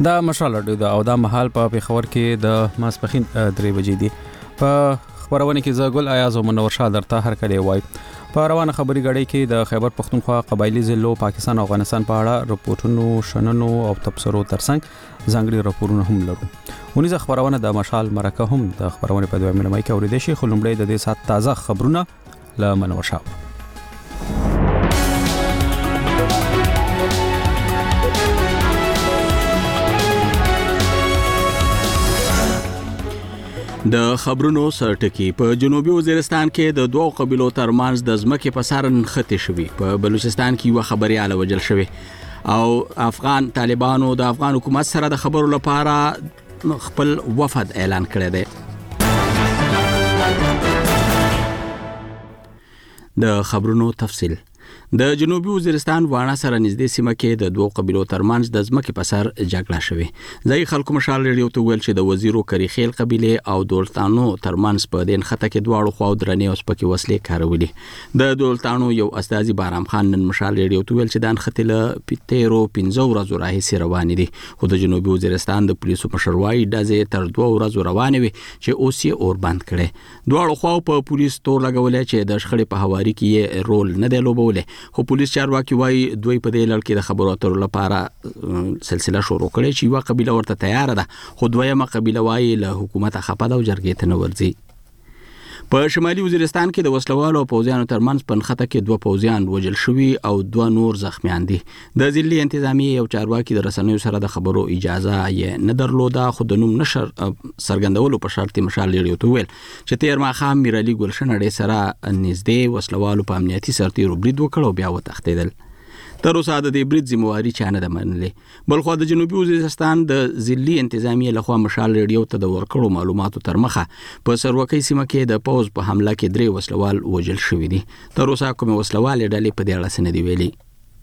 دا مشال راډیو او دا مهال په پیښور کې د ماسپخین 3 بجې دي. په خبرونه کې زګل ایاز او منور شاه درته هر کله وای. په روانه خبري غړي کې د خیبر پختونخوا قبایلی ضلعو پاکستان او افغانستان په اړه رپورټونو شننو او تبصرو ترڅنګ ځانګړي راپورونه هم لرو. ونیزه خبرونه د مشال مرکه هم د خبرونه په دوه مې کې اوریدل شي. خلمړې د دې سات تازه خبرونه له منور شاه. د خبرونو سرټکی په جنوبي وزیرستان کې د دوه قبیلو ترمنځ د ځمکې په سر نښتې شوې. په بلوچستان کې یو خبرياله وجل شوی او افغان طالبانو د افغان حکومت سره د خبرو لپاره خپل وفد اعلان کړی دی. د خبرونو تفصیل. د جنوبي وزیرستان وانا سره نږدې سیمه کې د دوه قبیلو ترمنځ د ځمکې په سر جګړه شوې. ځای خلکو مشال ریډیو ته ویل چې د وزیرو کریخیل قبیله او دولتانو ترمنځ په دین خطه کې دواړو خواو درنې او سپکې وسلې کارولې. د دولتانو یو استاذي بارام خان نن مشال ریډیو ته ویل چې د خطه له 15 ورځې راهیسې روان دي. خو د جنوبي وزیرستان د پولیسو مشروعي دزې تر 2 ورځې روان وي چې اوس یې اور بند کړي. دواړو خواو په پولیس تور لګولې چې د شخړې په هواري کې رول نه دی لوبولې. خو پولیس چارواکي وايي دوی په دې لړ کې د خبرو اترو لپاره سلسله شروع کړې چې یو قبيله ورته تیار ده. خو دویمه قبيله وايي له حکومت خپه ده او جرګې ته نه ورځي. په شمالي وزیرستان کې د وسلوالو او پوځیانو ترمنځ په نښته کې 2 پوځیان وژل شوي او 2 نور زخمیان دي. د ضلعي انتظامیه او چارواکي د رسنیو سره د خبرو اجازه یې نه درلوده. خو د نوم نشر سرګندولو په شرط مشال لري تو ویل چې تیر ماخام میرالي ګلشن اړې سره نږدې وسلوالو په امنیتي سرتیرو برید وکړ او بیا وتښتیدل. تر اوسه د دې برید ذمہواری چا نه ده منلې. بلخو د جنوبي وزیرستان د ضلعي انتظامیه لخوا مشال ریډیو ته د ورکړو معلوماتو تر مخه په سروکۍ سیمه کې د پوز په حمله کې 3 وسلوال وژل شوي دي. تر اوسه کوم وسلوال ډلې په دې اړه څه نه دی ویلي.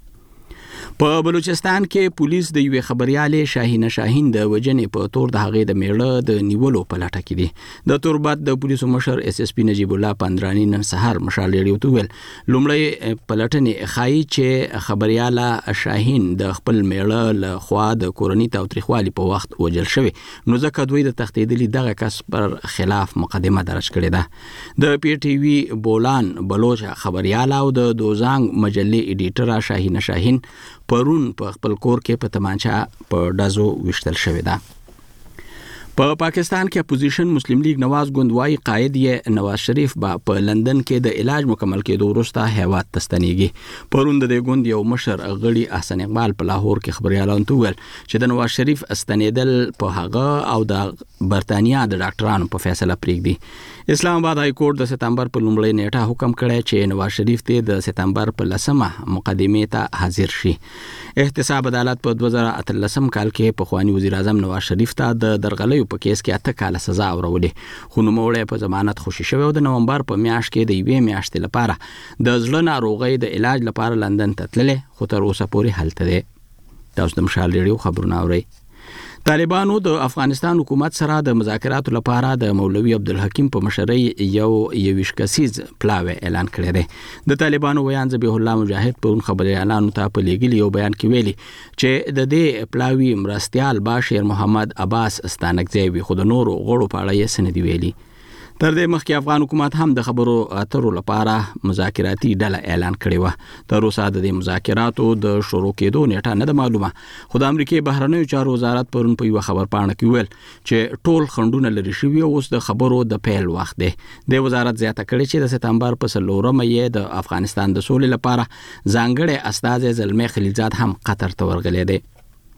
په بلوچستان کې پولیس د یوې خبريالې شاهین د وجنې په تور د هغې د میړه د نیولو په لټه کې دي. د توربات د پولیسو مشر اس اس پی نجیب الله پندرانی نن سهار مشال ریډیو ته ویل لومړی پلټنې ښایي چې خبرياله شاهین د خپل میړه له خوا د کورنۍ تاوتریخوالي په وخت وژل شوی. نو ځکه دوی د تښتېدلي دغه کس پر خلاف مقدمه درج کړې ده. د پی ټی وی بولان بلوچ خبرياله او د دوزانګ مجلې ایډیټر شاهین پرون په خپل کور کې په تمانچا په ډازو وشتل شوی ده. په پاکستان کې اپوزیشن مسلم لیگ نواز ګوندوای قائد یې نواز شریف په لندن کې د علاج مکمل کېدو وروسته هیواد تستنیږي. پرون د ګوند یو مشر غړي احسن اقبال په لاهور کې خبريالان ته ویل چې د نواز شریف استنیدل په هغه او د برتانیا د ډاکټرانو په فیصله پریږدي. اسلام آباد های کورټ د سپتمبر په لومړۍ نیټه حکم کړی چې نواز شریف ته د سپتمبر په 10مه مقدمې ته حاضر شي. احتساب عدالت په 2013 کال کې په خوانی وزیر اعظم نواز شریف ته د درغلیو په کیس کې 8 کاله سزا اورولې. خو نوموړی په ضمانت خوشی شوی او د نومبر په میاشت کې د 1 میاشتې لپاره د زړه ناروغۍ د علاج لپاره لندن ته تللی. خو تر اوسه پورې هلته دی. تاسو د مشال ریډیو خبرونه اورئ. طالبانو د افغانستان حکومت سره د مذاکراتو لپاره د مولوي عبدالحکیم په مشرۍ یو کسیز پلاوی اعلان کړی دی. د طالبانو ویان ذبیح الله مجاهد په خبري اعلان ته په لګلی یو بیان کې ویلي چې د دې پلاوی مرستيال باشیر محمد عباس استانکزی وي. خو د نورو غړو په اړه یې څه نه دی ویلي. تر دې مخکې افغان حکومت هم د خبرو اترو لپاره مذاکراتي ډله اعلان کړې و. تر اوسه د دې مذاکراتو د شروع کېدو نیټه نه ده معلومه. خو د امریکای بهرنیو چارو وزارت پرون په یو خبرپاڼه کې ویل چې ټول خندونه لري شوی او اوس د خبرو د پیل وخت دی. د وزارت زیاته کړې چې د سپتمبر په 4مه یې د افغانستان د سولې لپاره ځانګړی استازی زلمی خلیلزاد هم قطر ته ورغلی دی.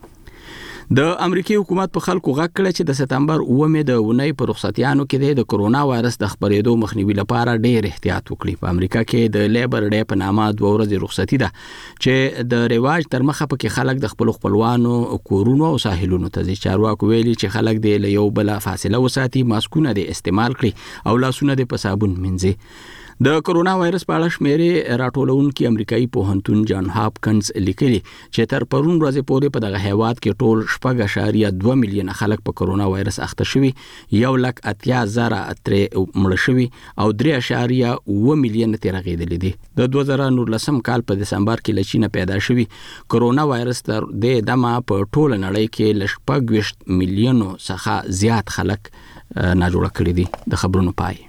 د امریکای حکومت په خلکو غږ کړی چې د سپتمبر 9مې د ونې په رخصتیانو کې د کرونا وایرس د خپرېدو مخنیوي لپاره ډېر احتیاط وکړي. په امریکا کې د لیبر ډے په نامه 2 ورځې رخصتي ده چې د رواج تر مخه پکې خلک د خپل خپلوانو کورونو او ساحلونو ته ځي. چارواکو ویلي چې خلک د یو بل فاصله وساتي، ماسکونه د استعمال کړي او لاسونه د په صابون مینځي. د کرونا وایرس په اړه شمیرې راټولونکي امریکایي پوهنتون جان هاپکنز لیکلي چې تر پرون ورځې پورې په دغه هیواد کې ټول 4.2 میلیون خلک په کرونا وایرس اخته شوي، 1,80,000 ترې مړه شوي او 3.7 میلیون ترې رغېدلي دي. د 2019 کال په دسمبر کې له چین پیدا شوي کرونا وایرس تر دې دمه په ټوله نړۍ کې له 4 میلیون څخه زیات خلک ناجوړه کړي دي. د خبرونو پای.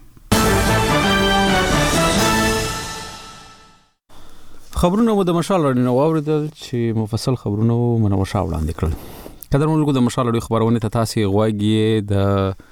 خبرونه مو د مشال راډیو واوریدل چې مفصل خبرونه منور شاه وړاندې کړل. قدرمنو د مشال راډیو خبرونه ته تاسو غواګي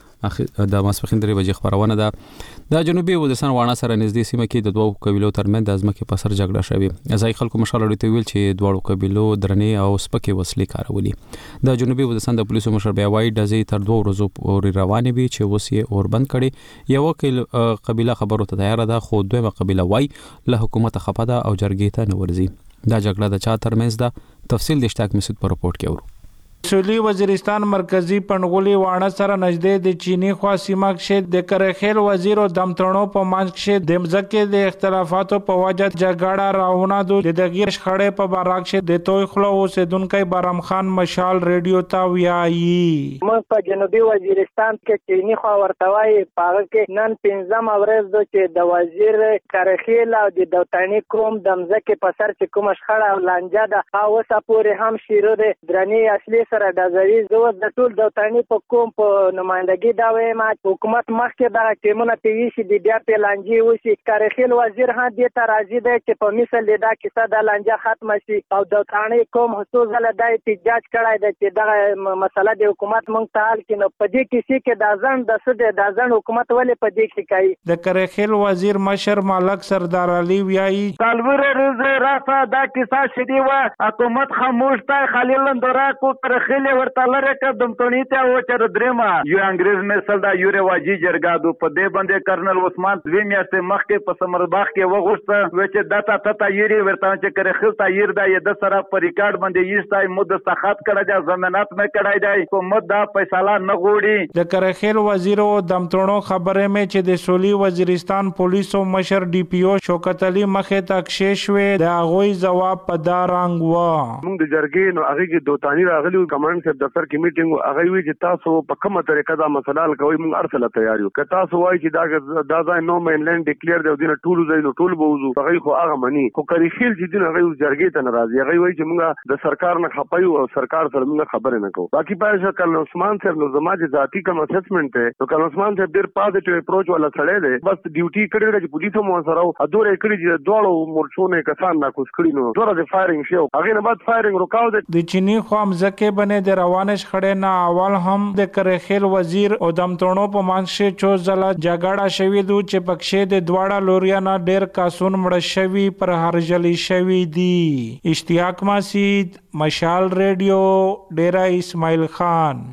د ماسپخین 3 بجې خبرونه ده. د جنوبي وزیرستان واڼه سره نږدې سیمه کې د دوه قبیلو ترمنځ د ځمکې په سر جګړه شوې. ځای خلکو مشال راډیو ته ویل چې دوه قبیلو درنې او سپکې وسلې کارولې. د جنوبي وزیرستان د پولیسو مشر بیا وایي ډزې تر 2 ورځو پورې روانې وي چې اوس یې اوربند کړي. یو قبیله خبرو ته تیار ده خو دویمه قبیله وایي له حکومت خفه ده او جرګې ته نه ورځي. دا جګړه د چا ترمنځ ده؟ تفصیل د اشتاق مسعود په رپورت کې اورو. سویلی وزیرستان مرکزی پنغولی واڼه سره نږدې د چینی خوا سیمه کې د کرخیل وزیر او دمترونو په منځ کې د مځکې د اختلافاتو په وجه جګړه راونه د دغیر شخړې په باره کې د توي خلو اوسیدونکو بارم خان مشال ریډیو ته ویایي. موږ په جنوبي وزیرستان کې چینی خوا ورتوي پاره کې نن 15 ورځ د د وزیر کرخیل او د دوتانی کوم د مځکې په سر چې کوم شخړه او لانجه ده او سپورې هم شیرو د درنې اصلي سره د زوی زو د ټول دوتانی په کوم په نمائندګي دا وایم حکومت مخکې دا ټیمونه پیوي شي د بیا په لانجه وشي. کرخیل وزیر هم دې ته راځي دی چې په مثال دا کیسه د لانجه ختم شي او دوتانی کوم حسوس له د احتجاج کړای دی چې دا مسله د حکومت مونږ ته حل کینو. په دې کې چې د ځان د سده د ځان حکومت ولې په دې کې کوي. د کرخیل وزیر مشر مالک سردار علي ویایي کالور راسه دا کیسه شدی و حکومت خاموش تا خلیل اندورا کو خېله ورته لره کدم تونی ته و چر درما یو انګريز مثال دا یو رواجی جرګادو په دې باندې کرنل عثمان دوی میاشتې مخکې په سمرباغ کې وغوښته و چې داتا ته یری ورته چې کړي خل تایر دا د سره په ریکارډ باندې یستای مده سخت کړه دا ضمانت نه کړای دی حکومت دا فیصله نه غوړي. د کرخیل وزیر او دمتونو خبره مې چې د سولي وزیرستان پولیسو مشر ډي پی او شوکت علي مخه تکشیش وې د غوي جواب په دارنګ و. موږ د جرګې نو هغه کې دوتانی راغلي کمانډ صاحب دفتر کې میټینګ هغه وی چې تاسو په کومه طریقه دا مسله حل کوئ موږ ارسله تیار یو. که تاسو وایي چې دا ځای نو مینلند ډیکلیئر دی دینه ټول ځای نو ټول بوزو هغه خو هغه مني خو کرخیل چې دین هغه جرګې ته ناراضي هغه وایي چې موږ د سرکار نه خپایو او سرکار سره موږ خبرې نه کوو. باقي پای شکل عثمان صاحب نو زما چې ذاتی کوم اسسمنت ته نو کله عثمان صاحب ډیر پازیټیو اپروچ ولا سړی دی بس ډیوټي کړی چې پولیسو مو سره او ادور کړی چې دوړو مورچونه کسان نا کوس کړی نو دوره د فایرینګ شو هغه نه بعد فایرینګ رکاو د چینی خو مځکه باندې د روانش خړې نه اول هم د کرخیل وزیر او دمتونو په منځ کې ځله جګړه شوې دو چې پکښې د دواړه لوريانه ډېر کاسون مړ شوي پر هرجلی شوي دي. اشتیاق مسعود مشال ریډیو ډیرا اسماعیل خان.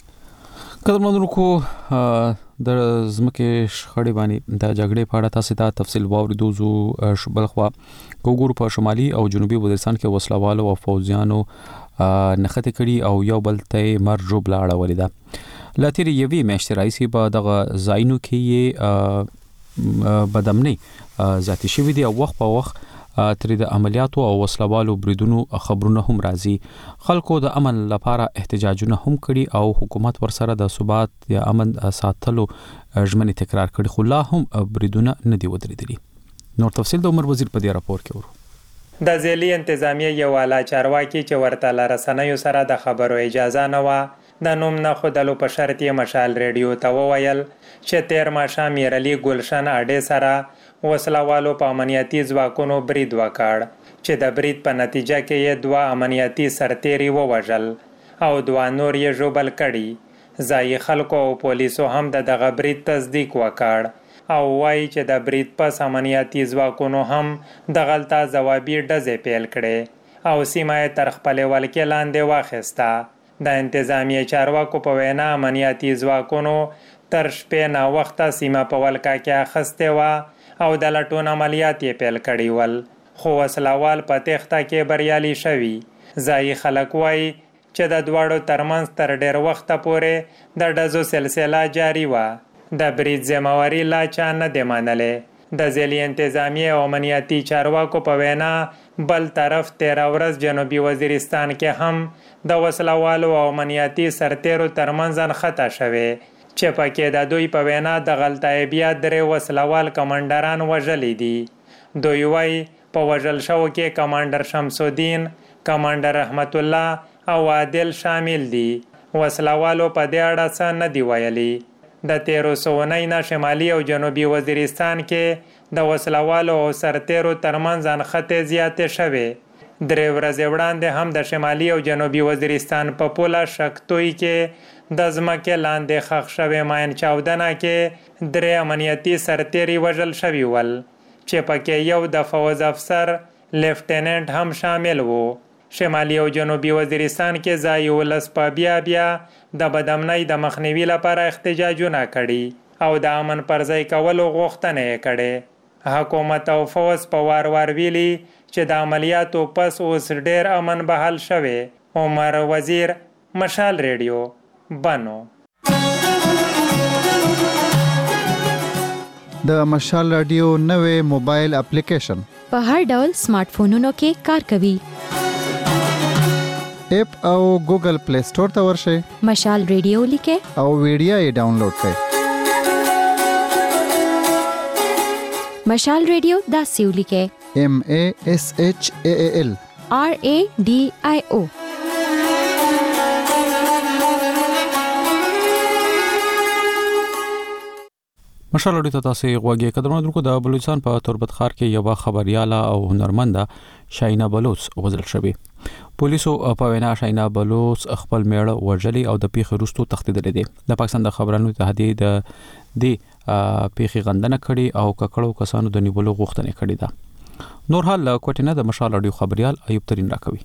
قدرمنو کو د زمکه شخړې باندې د جګړې په اړه تاسو ته تفصیل واوریدو زو بلخوا کوګور په شمالي او جنوبي وزیرستان کې وسلوالو او فوجیانو نخته کړي او یو بل ته مرجو بلاړه ولیدا. لاتیر یوي میاشتې راځي په دغه زاینو کې بدامني ذاتی شوی دی او وخت په وخت تر د عملیاتو او وسلوالو بریدونو خبرونه هم راځي. خلکو د امن لپاره احتجاجونه هم کړي او حکومت ورسره د ثبات یا امن ساتلو ژمنې تکرار کړي خو لا هم بریدونه نه دی ودرېدلي. نور تفصیل د عمر وزیر په دې راپور کې ورو. د ځلې انتظامیه یو اعلی چارواکي چې ورته لرسنیو سره د خبرو اجازه نه و د نوم نه خودلو په شرط یې مشال ریډیو ته وویل چې تیر ماښام میرعلي ګلشن اډې سره وسلوالو په امنیتي ځواکونو برید وکړ چې د برید په نتیجه کې یې 2 امنیتي سرتیري ووژل او 2 نور یې ژوبل کړي. ځایي خلکو او پولیسو هم دغه برید تصدیق وکړ او وایي چې د برید پس امنیتي ځواکونو هم دغلته ځوابي ډزې پیل کړې او سیمه یې تر خپلې ولکې لاندې واخیسته. د انتظامیه چارواکو په وینا امنیتي ځواکونو تر شپې نه وخته سیمه په ولکه کې اخیستې وه او د لټون عملیات یې پیل کړي ول خو وسلوال په تېښته کې بریالي شوي. ځایي خلک وایي چې د دواړو ترمنځ تر ډېر وخته پورې د ډزو سلسله جاري وه. د برید ذمهواري لا چا نه دی منلې د ځلي انتظامی او امنیتي چارواکو په وینا بل طرف 13 ورځ جنوبي وزیرستان کې هم د وسلوالو او امنیتي سرتیرو ترمنځ انخته شوه چې پکې د دوی په وینا د غلطایبیا درې وسلوال کمانډران وژلي دي. دوی وايي په وژل شو کې کمانډر شمس الدین، کمانډر رحمت الله او عادل شامل دي. وسلوالو په دې اړه څه نه دی ویلي. د 13 نه شمالي او جنوبي وزیرستان کې د وسلوالو او سرتیرو ترمنځ انخته زیاتې شوې. 3 ورځې وړاندې هم د شمالي او جنوبي وزیرستان په پوله شکتوی کې د ځمکې لاندې ښخ شوی ماین چاودنه کې 3 امنیتي سرتیري وژل شوي ول چې پکې یو د فوز افسر لیفټیننټ هم شامل وو. شمالي او جنوبي وزیرستان کې ځای ولس په بیا د بدامنۍ د مخنیوي لپاره احتجاجونه کړي او د امن پر ځای کولو غوښتنه یې کړې. حکومت او فوز په وار ویلي چې د عملیاتو پس اوس ډیر امن بحال شوی. عمر وزیر، مشال ریډیو، بنو. د مشال رادیو نوې موبایل اپلیکیشن په هر ډول سمارټ فونونو کې کار کوي. اپ او ګوګل پلی سٹور ته ورشئ، مشال ریډیو لیکه او ویډیو یې ډاونلوډ کړئ. مشال ریډیو داسې ولیکه MASHAAL RADIO. مشال اړیو ته تاسو غوږی قدرمن درکو د بلوچستان په تربت ښار کې یو خبرياله او هنرمنده شاینا بلوچ وژل شوی. پولیسو په وینا شاینا بلوچ خپل میړه وژلی او د پیښې وروسته تښتیدل دي. د پاکستان د خبرونو اتحادیې د پیښې غندنه کړې او ککړو کسانو د نیولو غوښتنه کړې ده. نور حال کوټینه د مشال اړیو خبريال ایوب ترين راکوي.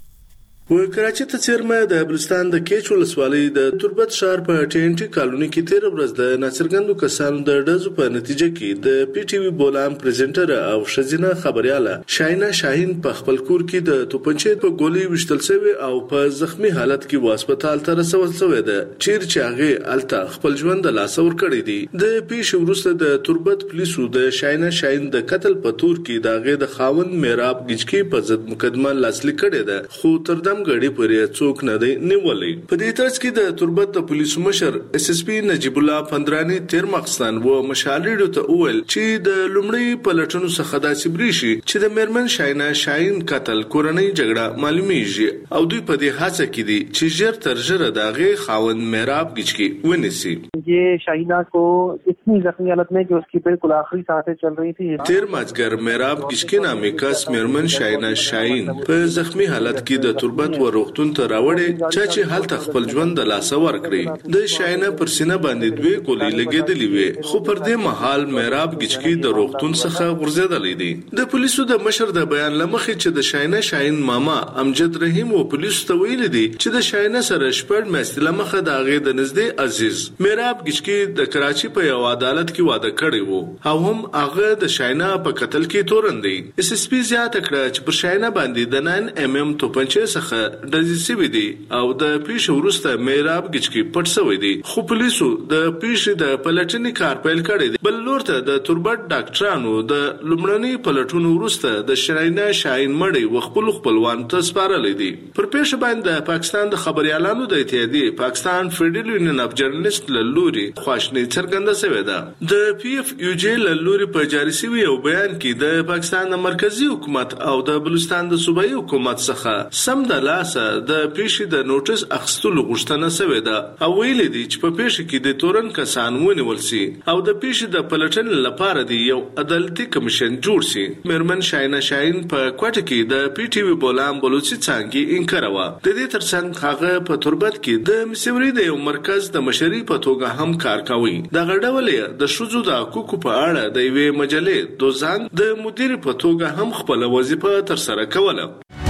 و کراچۍ ته څیرمه د بلوچستان د کیچ ولسوالۍ د تربت ښار په TNT کالوني کې 13 ورځ د ناڅرګندو کسانو د ډزو په نتیجه کې د PTV بولان پریزنټر او شزینه خبرياله شاینا شاهین په خپل کور کې د توپنچې په ګولۍ وشتل شوی او په زخمی حالت کې هسپتال ته رسول شوی ده. چیر چې هغه الته خپل ژوند د لاس ور کړی دی. د پیښې وروسته د تربت پولیسو د شاینا شاهین د قتل په تور کې دغه د خاوند میراب گجکی په ضد مقدمه لاسلیک کړی ده، خو تر غړي پرې څوک نه دی نیولې. په دې ترڅ کې د تربت د پولیسو مشر SSP نجیب الله پندرانی تیر مقصدان و مشالېډو ته وویل چې د لومړی پلټنو څخه دا سبري شي چې د میرمن شاینا شاهین قتل کورنۍ جګړه معلومیږي او دوی په دې هڅه کې دي چې ژر تر ژره دغه خاوند میراب گجکی ونیسي. ये शाहीना को इतनी जख्मी हालत में कि उसकी बिल्कुल आखिरी सांसें चल रही थी. تیر مازګر میراب گجکی نامې کس میرمن شاینا شاهین په زخمی حالت کې د تربت و روغتون ته راوړې چې هلته خپل ژوند د لاس ور کړی. د شاینا پر سینه باندې 2 ګولۍ لګېدلې وې، خو پر دې مهال میراب گجکی د روغتون څخه غورځېدلې دي. د پولیسو د مشر د بیان لمخې چې د شاینا شاهین ماما امجد رحیم او پولیسو ته ویل دي چې د شاینا سره شپږ میاشتې لمخه د هغې د نږدې عزیز میراب گجکی د کراچۍ په یو عدالت کې واده کړی وو او هم هغه د شاینا په قتل کې تورن دی. SSP زیاته کړه چې پر شاینا باندې د 9mm توپنچې څخه ډزې شوې دي او د پیښې وروسته میراب گجکی پټ شوی دی، خو پولیسو د پیښې د پلټنې کار پیل کړی دی. بل لور ته د تربت ډاکټرانو د لومړنۍ پلټنو وروسته د شاینا شاهین مړی خپلوان ته سپارلې دي. پر پیښه باندې د پاکستان د خبريالانو د اتحادیې پاکستان فیډرل یونین اف جرنالست لوري خواشنۍ څرګنده شوې ده. د PFUJ لوري په جاري شوی یو بیان کې د پاکستان د مرکزی حکومت او د بلوچستان د صوبایي حکومت څخه سم د لاسه د پیښې د نوټس اخیستلو غوښتنه شوې ده او ویل دي چې په پیښه کې د تورن کسان ونیول شي او د پیښې د پلټنې لپاره دی یو عدالتي کمیشن جوړ شي. میرمن شاینا شاهین په کوټه کې د PTV بولان بلوچي څنګه انکار و. د دې ترڅنګ هغه په تربت کې د مسوري د یو مرکز د مشري په توګه هم کار کوي. د غړډولې د شوزو د حقوقو په اړه د یوې مجلې دوزنګ د مدیر په توګه هم خپل وظیفه تر سره کوله.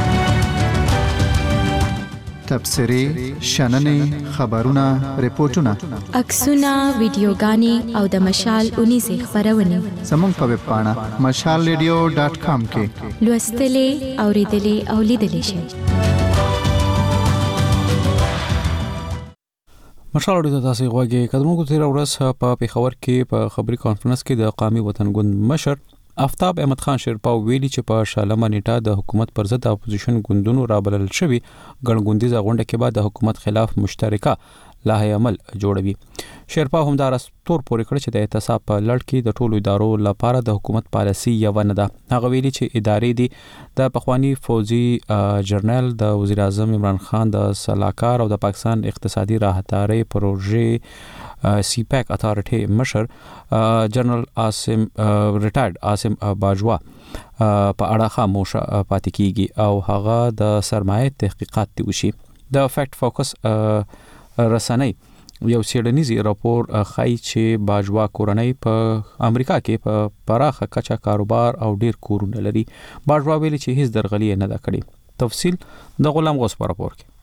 تبصری، شننې، خبرونه، ریپورتونه، عکسونه، ویډیوګانې او د مشال 19 خبرونه زموږ په ویب پاڼه mashalradio.com کې لوستلې، اوریدلې او لیدلې شئ. مشال اړیو ته تاسو غوږی قدمو کو تیر ورځ په پیښور کې په خبري کانفرنس کې د قومي وطن ګوند مشر آفتاب احمد خان شیرپا ویلي چې په شالمه نیټه د حکومت پر ضد اپوزیشن ګوندونو رابلل شوی ګڼګوندیزه غونډه کې بعد د حکومت خلاف مشترکه لایحه عمل جوړوي. شیرپا هم دا راستور پورې کړ چې د اعتصاب په لړ کې د ټولو ادارو لپاره د حکومت پالیسي یو نه ده. هغه ویلي چې ادارې دي د پخوانی فوجي جنرال د وزیر اعظم عمران خان د سلاکار او د پاکستان اقتصادي راهداري پروژې سی پیک اتھارټي مشر جنرال عاصم ریټایرډ عاصم باجوا په اړه خاموش پاتې کیږي او هغه د سرمایه تحقیقات دی وشي. د فیکټ فوکس رسنۍ یو سیډنیزي راپور خای چې باجوا کورنۍ په امریکا کې په پراخه کچه کاروبار او ډیر کورونه لري. باجوا ویلي چې هیڅ درغلي نه ده کړې. تفصیل د غلام غوث په راپور کې.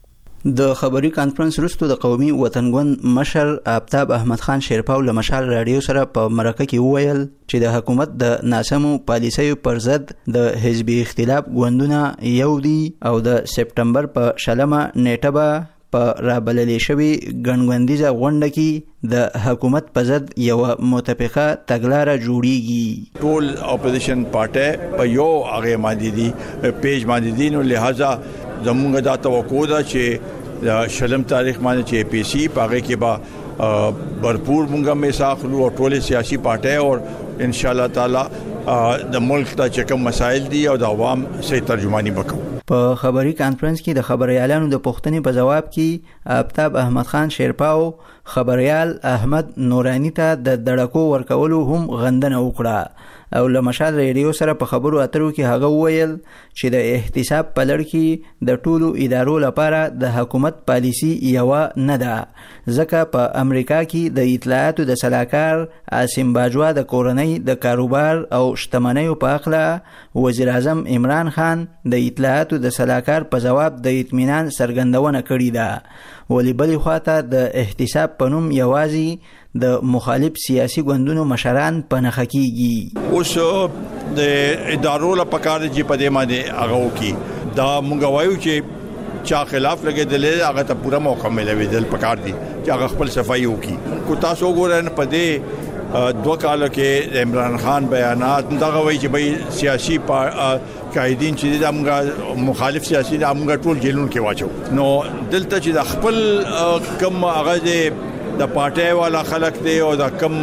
د خبري کانفرنس وروسته د قومي وطنګوند مشر آفتاب احمد خان شیرپا له مشال رادیو سره په مرکه کې وویل چې د حکومت د ناسمو پالیسیو پر ضد د حزبي اختلاف ګوندونه یو دي او د سپټمبر په شلمه نیټه به په رابللې شوی ګڼګوندیزه غونډه کې د حکومت په ضد یو متفقه تګلاره جوړیږي. ټول اپوزیشن پارټي په یو هغه باندې دي پیج باندې دي، نو لہذا زموږ دا توقع ده چې شلم تاریخ باندې چې پی سی پاګه کې با भरपूर مونږه میساخلو او ټول سیاسي پارټي او ان شاء الله تعالی د ملک ته چې کوم مسایل دي او د عوام صحیح ترجمانی وکړو. په خبري کانفرنس کې د خبريالانو د پوښتنې په جواب کې آفتاب احمد خان شیرپاو خبريال احمد نورانی ته د دړکو ورکولو هم غندنه وکړه او له مشال ریډیو سره په خبرو اترو کې هغه وویل چې د احتساب په لړ کې د ټولو ادارو لپاره د حکومت پالیسي یو نه ده، ځکه په امریکا کې د اطلاعاتو د سلاکار عاصم باجوا د کورنۍ د کاروبار او شتمنیو په اړه وزیر اعظم عمران خان د اطلاعاتو د سلاکار په جواب د اطمینان څرګندونه کړې ده. ولی بلې خواته د احتساب په نوم یوازې د مخالف سیاسي ګوندونو مشران په نخښه کیږي. اوس د ادارو لپاره کار چې په دې باندې هغه وکي دا مونږ وایو چې چا خلاف لګیدل هغه ته پوره موقع ملوي دل پکار دي چې هغه خپل صفائی وکي. کو تاسو ګورئ په دې 2 کال کې عمران خان بیانات دا وایي چې به سیاسي قائدین چې د امغه مخالف سیاسي د امغه ټول جیلون کې واچو، نو دلته چې د خپل کم هغه د پارټي والا خلک دی او د کم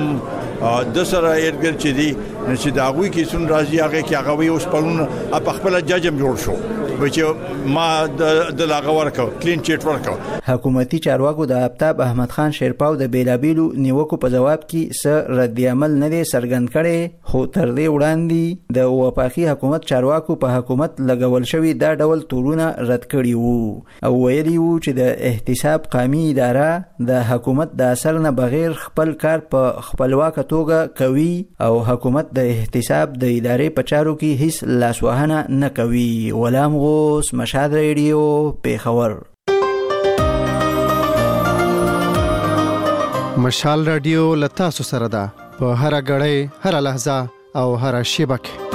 د سره ایرګر چې دی چې دا غوي کې سن راځي هغه کې هغه وي اوس پرون په خپل ججم جوړ شو چې ما د لاغه ورکو کلین چیټ ورکو. حکومتي چارواکو د آفتاب احمد خان شیرپاو د بیلابیلو نیوکو په جواب کې س رد عمل نه دی څرګند کړي، خو تر دې وړاندې د وفاقي حکومت چارواکو په حکومت لګول شوی دا ډول تورونه رد کړي وو او ویلي وو چې د احتساب قومي اداره د حکومت د اثر نه بغیر خپل کار په خپلواکه توګه کوي او حکومت د احتساب د ادارې په چارو کې هیڅ لاسوهنه نه کوي. غلام غوث، مشال ریډیو، پیښور. مشال رادیو لتا سره ده په هر غړې هر لحظه او هر شیبه کې.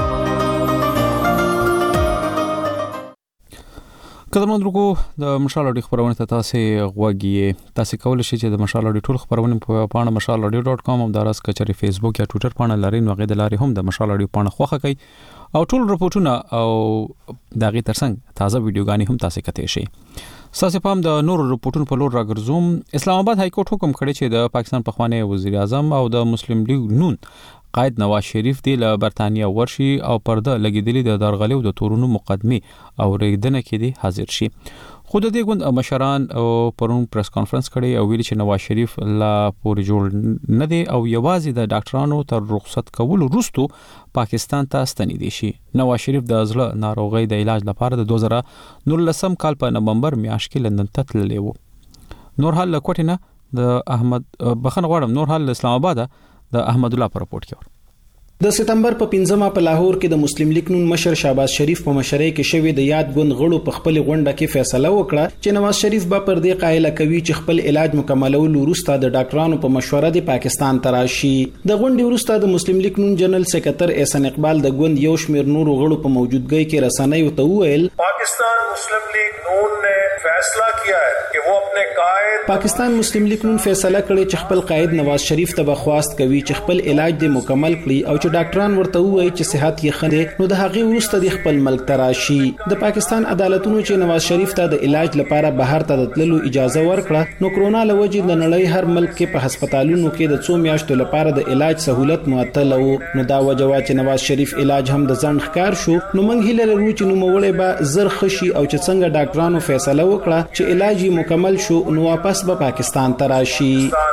قدرمن درکو د مشال رادیو خبرونه ته تاسو غوږی تاسو کول شئ چې د مشال رادیو ټول خبرونه په پاڼه mashalradio.com او دراس کچري فیسبوک یا ټوئیټر پاڼه لري، نو غوډه لري هم د مشال رادیو پاڼه خوخه کوي او ټول رپورټونه او دغه ترڅنګ تازه ویډیوګانی هم تاسو کته شي. ساسې پام د نور رپورټونو په لور راګرځوم. اسلام آباد های کورټ حکم کړی چې د پاکستان پخوانی وزیر اعظم او د مسلم لیگ نون قائد نواز شریف دی له برتانیا ورشي او پرده لګیدلی د درغلي او د تورونو مقدمه او ریدنه کې دی حاضر شي. خود د دې ګوند مشران او پرون پریس کانفرنس کړي او ویلي چې نواز شریف لا پورې جوړ نه دی او یوازې د ډاکټرانو تر رخصت کولو وروسته پاکستان ته ستنیدي شي. نواز شریف د زړه ناروغۍ د علاج لپاره د 2019 کال په نومبر میاشت کې لندن ته تللی و. نورحال لکوټینه د احمد بخن غواړم نورحال اسلام آباد د احمد الله پر رپورت کې. د سپتمبر په 15مه په لاهور کې د مسلم لیگ نون مشر شهباز شریف په مشرۍ کې شوی د یاد ګوند غړو په خپل غونډه کې فیصله وکړه چې نواز شریف به پر دې قائل کوي چې خپل علاج مکملولو وروسته د ډاکټرانو په مشوره د پاکستان ته راشي. د غونډې وروسته د مسلم لیگ نون جنرال سکرټر احسان اقبال د ګوند یو شمېر نورو غړو په موجودګۍ کې رسنیو ته وویل پاکستان مسلم لیگ نون نے فیصلہ کیا ہے کہ وہ اپنے قائد پاکستان مسلم لیگ نون فیصله کړې چې خپل قائد نواز شریف ته بخواست کوي چې خپل علاج د مکمل کړي او چې چې ډاکټران ورته وایي چې صحت یې ښه دی نو د هغې وروسته د خپل ملک ته راشي. د پاکستان عدالتونو چې نواز شریف ته د علاج لپاره بهر ته د تللو اجازه ورکړه نو کرونا له وجې د نړۍ هر ملک کې په هسپتالونو کې د 2 میاشتو لپاره د علاج سہولت معطل وو. نو دا وجه وا چې نواز شریف علاج هم د ځنډ ښکار شو. نو موږ هیله لرو چې نوموړی به زر خشي او چې څنګه ډاکټرانو فیصله وکړه چې علاج یې مکمل شو نو واپس به پاکستان ته راشي.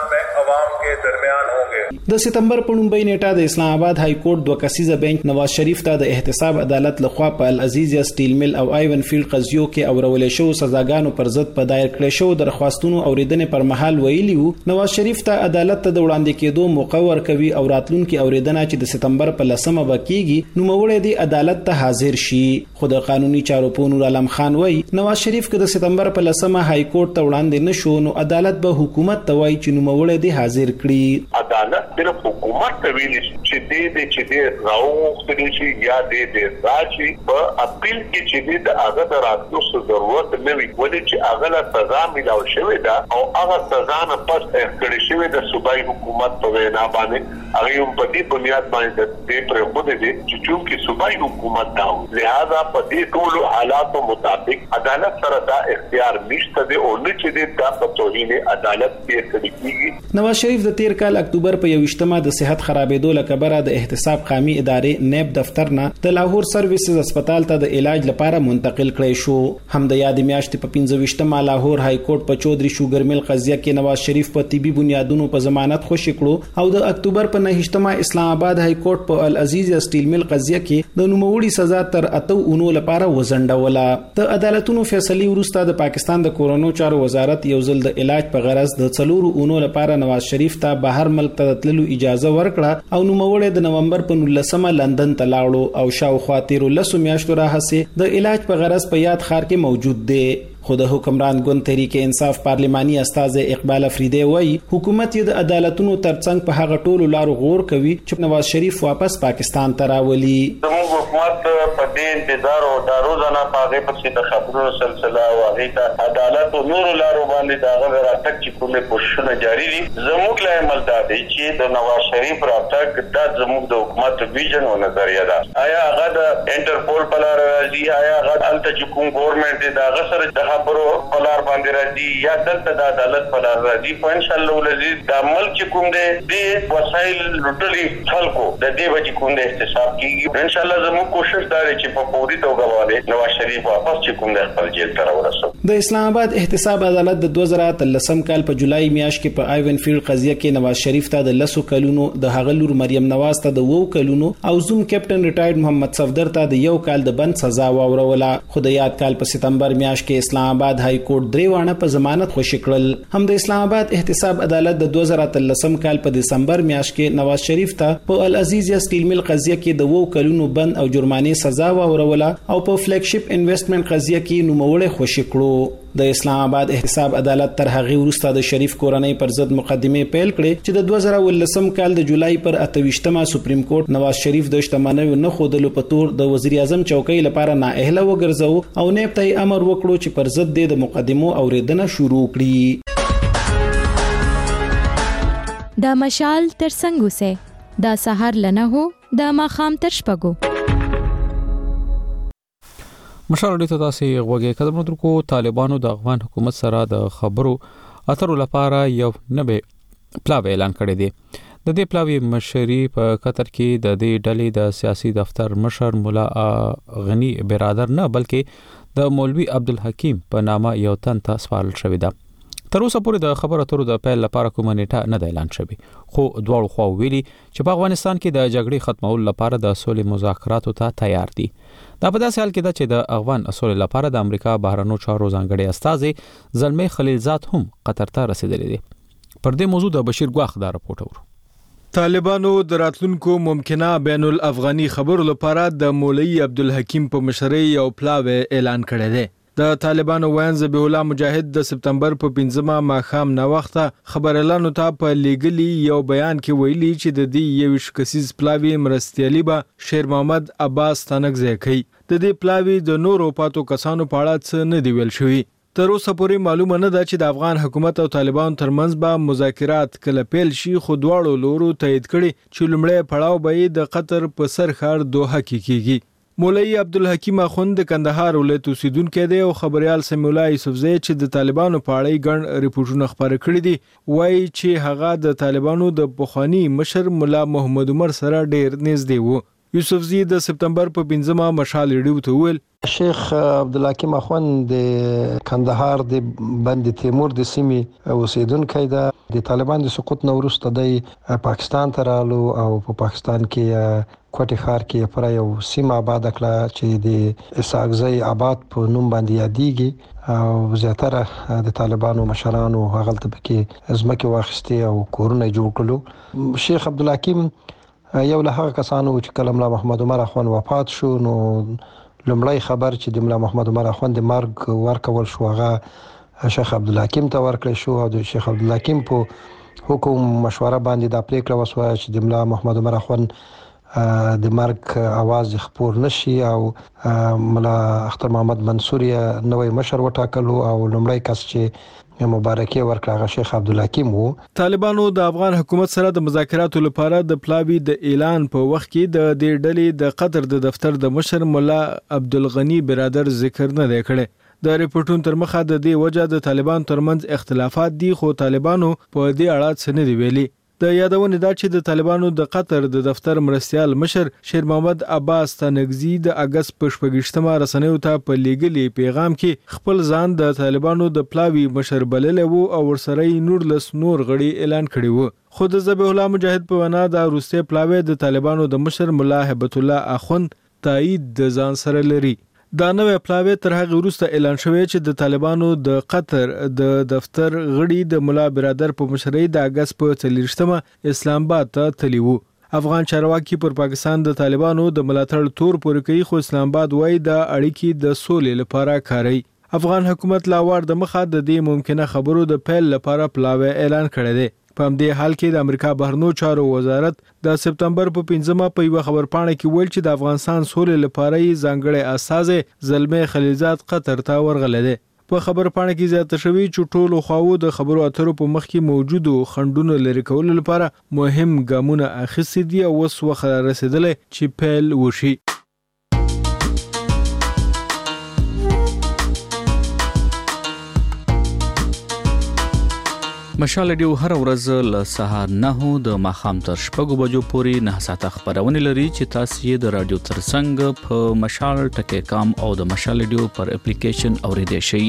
د سپتمبر په 9 نیټه د اسلام آباد های کورټ 2 کسیزه بنچ نواز شریف ته د احتساب عدالت لخوا په العزیزیا سټیل مل او ایون فیلډ قضیو کې اورول شو سزاګانو پر ضد په دایر کړی شو درخواستونو اوریدنې پر مهال ویلی وو نواز شریف ته عدالت ته د وړاندې کېدو موقع ورکوي او راتلونکي اوریدنه چې د سپتمبر په 10مه وکیږي نو موړې دی عدالت ته حاضر شي. خو د قانوني چارو په نور عالم خان وای نواز شریف که د سپتمبر په 10مه های کورټ ته وړاندې نشو نو عدالت به حکومت ته وای چې نو موړې دی حاضر کړي. عدالت صرف حکومت ته ویلي چې دې راوغوښتل شي یا دې راشي په اپیل کې چې د هغه د راتلو ضرورت نه وي ولې چې هغه له سزا ملاو شوې ده او هغه سزا نه پس اخکړې شوې د صوبایي حکومت په وینا باندې هغه په دې بنیاد باندې دې پر خود دې چې چونکې صوبایي حکومت دا لہذا په دې ټول حالاتو مطابق عدالت سره دا اختیار نشته دی او نه چې دې دا په توهین عدالت کې کېږي. نواز شریف د تیر کال اکتوبر په 28مه د صحت خرابېدو لکبره د احتساب قومي ادارې نیب دفتر نه د لاهور سرویسز هسپتال ته د علاج لپاره منتقل کړی شو. هم د یادې میاشتې په 25مه لاهور های کورټ په چودري شوګر مل قضیه کې نواز شریف په طبي بنیادونو په ضمانت خوشی کړو او د اکتوبر په 9مه اسلام آباد های کورټ په العزیزیا سټیل مل قضیه کې د نوموړي سزا تر 8 اونو لپاره وزنډوله. د عدالتونو فیصله وروسته د پاکستان د کورونو چارو وزارت یو ځل د علاج په غرض د 4 اونو لپاره نواز شریف ته بهر ملک ته تللو اجازه ورکړه او نوموړی د نومبر په 19مه لندن ته لاړو او شاوخوا 13 میاشتو راهسې د علاج په غرض په یاد ښار کې موجود دی. خود حکمران ګوند تحریک انصاف پارلماني استاد اقبال افریدی وای حکومت یې د عدالتونو ترڅنګ په هغه ټولو لارو غور کوي چې نواز شریف واپس پاکستان ته راولي. زموږ حکومت په دې انتظار او د روزانه پاغه په د خبرونو سلسله او هغه ته عدالت او نور لارو باندې دا غوړ راتګ چې کومه پوښتنه جاری دي زموږ له عمل دا دی چې د نواز شریف راتګ د زموږ د حکومت ویژن او نظریه ده. آیا هغه د انټرپول په لار راځي آیا هغه الته چې کوم ګورنمنت دا غسر د خبرو په لار باندې راځي یا دلته د عدالت په لار راځي په ان شاء الله ولزي د ملک کوم دې وسایل لټلي خلکو د دې وجې کوم د احتساب کیږي ان شاء الله زموږ کوشش دا دی چې په فوري توګه باندې نواز شریف واپس چې کوم د خپل جیل ته راورسو. د اسلام آباد احتساب عدالت د 2013 کال په جولای میاشت کې په ایون فیلډ قضیه کې نواز شریف ته د 10 کلونو د هغه لور مریم نواز ته د 2 کلونو او زوم کیپټن ریټایرډ محمد صفدر ته د 1 کال د بند سزا واوروله. خو د یاد کال په سپتمبر میاشت کې اسلام آباد های کورټ 3 وانه په ضمانت خوشی کړل. هم د اسلام آباد احتساب عدالت د 2013 کال په دسمبر میاشت کې نواز شریف ته په العزیزیا سټیل مل قضیه کې د 2 کلونو بند او جرمانه سزا واوروله او په فلیګ شپ انویسټمنټ قضیه کې نوموړی خوشی کړو. د اسلام آباد احتساب عدالت تر هغه وروسته د شریف کورنۍ پر ضد مقدمه پیل کړې چې د 2019 کال د جولای پر 28مه سپریم کورټ نواز شریف د شتمنیو نه خودلو په تور د وزیر اعظم چوکۍ لپاره نااهله وګرځاو او نیب ته امر وکړو چې پر ضد د مقدمو اوریدنه شروع کړي. د مشال تر څنګه سه د سحر لنه هو د ماخام تر شپګو مشال ډیته تاسو غوږی قدم نو کو طالبانو د افغان حکومت سره د خبرو اترو لپاره یو نوې پلاوی اعلان کړی دی. د دې پلاوی مشري په قطر کې د دې ډلې د سیاسي دفتر مشر مولا غنی برادر نه بلکې د مولوی عبدالحکیم په نامه یو تن ته سپارل شوی دی. تر اوسه پورې د خبرو اترو د پیل لپاره کومه نیټه نه اعلان شوی خو دواړو خوا ویلي چې په افغانستان کې د جګړې ختمولو لپاره د سولې مذاکراتو ته تیار دي. دا په داسې حال کې ده چې د افغان سولې لپاره د امریکا بهرنیو چارو ځانګړي استازي زلمی خلیلزاد هم قطر ته رسیدلی دي. پر دې موضوع د بشیر ګواخ دا رپورټ ورو. طالبانو د راتلونکو ممکنه بین الافغاني خبرو لپاره د مولوی عبدالحکیم په مشرۍ یو پلاوی اعلان کړی دی. د طالبانو وین ذبیح الله مجاهد د سپتمبر په 5مه ماښام نه وخته خبرلانو ته په لیګلی یو بیان کې ویلي چې د دې یو کسیز پلاوی مرستيالي به شیر محمد عباس تنګ ځکې د دې پلاوی د نورو پاتو کسانو په اړه څه نه دی ویل شوی. تر اوسه پورې معلومه نه ده چې د افغان حکومت او طالبان ترمنځ به مذاکرات کله پیل شي، خو دواړو لورو تایید کړي چې لومړی پړاو به د قطر په سر ښار دوحه کې کیږي. مولوی عبدالحکیم اخوند د کندهار ولایت اوسیدونکی دی او خبريال سمیع الله یوسفزی چې د طالبانو په اړه ګڼ ریپورتونه خپاره کړي دي، وایي چې هغه د طالبانو د پخوانی مشر مولا محمد عمر سره ډیر نږدې وو. یوسفزی د سپتمبر په 15مه مشال ریډیو ته ویل شیخ عبدالحکیم اخوند د کندهار د بند تیمور د سیمې اوسیدونکی دی. د طالبان د سقوط نه وروسته د پاکستان ته رالو او په پاکستان کې کوټي ښار کې پر یو سیمه آباد کړه چې د اسحاقزی آباد په نوم باندې یادېږي او زیاتره د طالبانو مشرانو هغه ته پکې ځمکې واخیستې او کورونه جوړ کړل. شیخ عبدالحکیم یو له هغه کسانو چې کله مولا محمد عمر اخوند وفات شو نو لومړی خبر چې د مولا محمد عمر اخوند د مرګ ورکول شو هغه شیخ عبدالحکیم ته ورکړل شو او د شیخ عبدالحکیم په حکم مشوره باندې د پریکړه وسوه چې د مولا محمد عمر اخوند د مرګ आवाज خپور نشي او مولا اختر محمد منصور یې نوې مشر وټاکلو او لومړی کس چې مبارکي ورکړه شیخ عبدالحکیم وو. طالبانو د افغان حکومت سره د مذاکراتو لپاره د پلاوی د اعلان په وخت کې د دې ډلې د قطر د دفتر د مشر مولا عبدالغنی برادر ذکر نه دی کړی. د ریپورتونو تر مخه د دې وجه د طالبان ترمنځ اختلافات دي، خو طالبانو په دې اړه څه نه دی ویلي. د یادونه دا چې د طالبانو د قطر د دفتر مرستيال مشر شیر محمد عباس تنگزی د اگست په 28مه رسنیو ته په لیګلی پیغام کې خپل ځان د طالبانو د پلاوی مشر بللی وو او ورسره نور غړي اعلان کړی وو. خود ذبیح الله مجاهد په وینا د روسي پلاوی د طالبانو د مشر مولا هیبت الله اخوند تایید د ځان سره لري. دا نوې پلاوی تر هغه وروسته اعلان شوی چې د طالبانو د قطر د دفتر غړي د مولا برادر په مشرۍ د اگست په 30مه اسلام آباد ته تللی وو. افغان چارواکي پر پاکستان د طالبانو د ملاتړ تور پورې کوي، خو اسلام آباد وایي د اړیکې د سولې لپاره کاروي. افغان حکومت لاوار د مخه د دې ممکنه خبرو د پیل لپاره پلاوی اعلان کړی دی. په همدې حال کې د امریکا بهرنیو چارو وزارت د سپتمبر په 15مه په یو خبرپاڼه کې ویل چې د افغانستان سولې لپاره یې ځانګړی استازی زلمي خلیلزاد قطر ته ورغلی دی. په خبرپاڼه کې زیاته شوی چې ټولو خواو د خبرو اترو په مخ کې موجودو خنډونو لرې کولو لپاره مهم ګامونه اخیستي دي او اوس وخت رسیدلی چې پیل وشي. مشال ریډیو هر ورځ له سهار 9 د ماښام تر 6 بجو پورې 9 ساعته خبرونه لري چې تاسو یې د رادیو ترڅنګ په مشال ټکی کام او د مشال ریډیو پر اپلیکیشن اوریدئ شئ.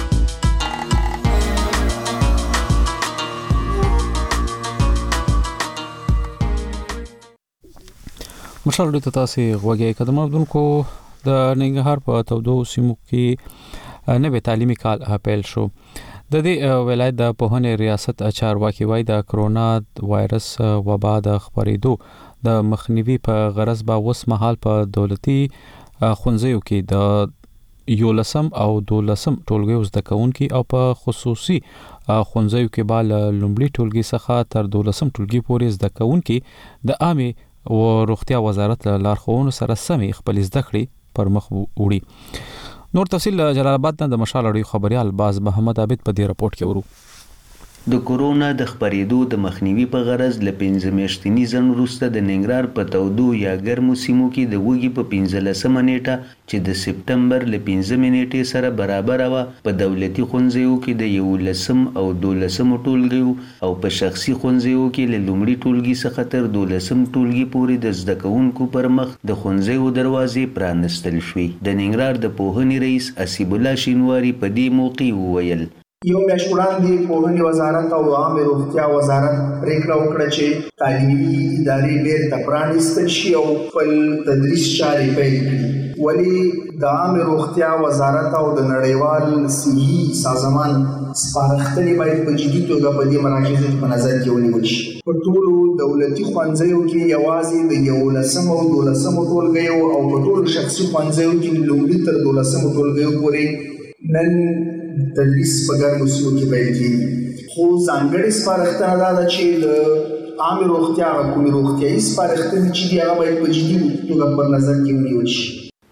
مشال ریډیو تاسو غوږی قدم اردوونکو د ننګرهار په تودو سیمو کې نوې تعلیمي کال پیل شو. د دې ولایت د پوهنې ریاست چارواکي وایي د کرونا وایرس وبا د خپرېدو د مخنیوي په غرض به اوس مهال په دولتي ښوونځیو کې د 11 او 12 ټولګیو زده کوونکي او په خصوصي ښوونځیو کې به له لومړي ټولګي څخه تر 12 ټولګي پورې زده کوونکي د عامه او روغتیا وزارت له لارښوونو سره سمې خپل زده کړې پر مخ وړي. نور تفصیل جلال آباد نه د مشال اړیو خبريال باز محمد عابد په دې راپورټ کې ورو. د کورونا د خپرېدو د مخنیوي په غرض له 15 میاشتني ځنډ وروسته د ننګرهار په تودو یا ګرمو سیمو کې د وږي په 15مه نیټه چې د سپتمبر له 15 نیټې سره برابر و په دولتي ښوونځیو کې د 11 او 12 ټولګیو او په شخصي ښوونځیو کې له لومړي ټولګي څخه تر 12 ټولګي پورې د زده کوونکو پر مخ د ښوونځیو دروازې پرانستل شوې. د ننګرهار د پوهنې رئیس اسیب الله شینواری په دې موقع وویل یو میاشت وړاندې پوهنې وزارت او عامه روغتیا وزارت پریکړه وکړه چې تعلیمي ادارې بیرته پرانیستل شي او خپل تدریس چارې پیل کړي. ولې د عامه روغتیا وزارت او د نړیوال صحي سازمان سپارښتنې باید په جدي توګه په دې مراکزو کې په نظر کې ونیول شي. په ټولو دولتي ښوونځیو کې یوازې د 11 او 12 ټولګیو او په ټولو شخصي ښوونځیو کې لومړي تر 12 ټولګیو پورې نن تدریس په ګرمو سیمو کې پیل کېږي. خو ځانګړې سپارښتنه دا ده چې د عامه روغتیا او کومې روغتیایي سپارښتنې چې دي هغه باید په جدي توګه په نظر کې ونیول شي.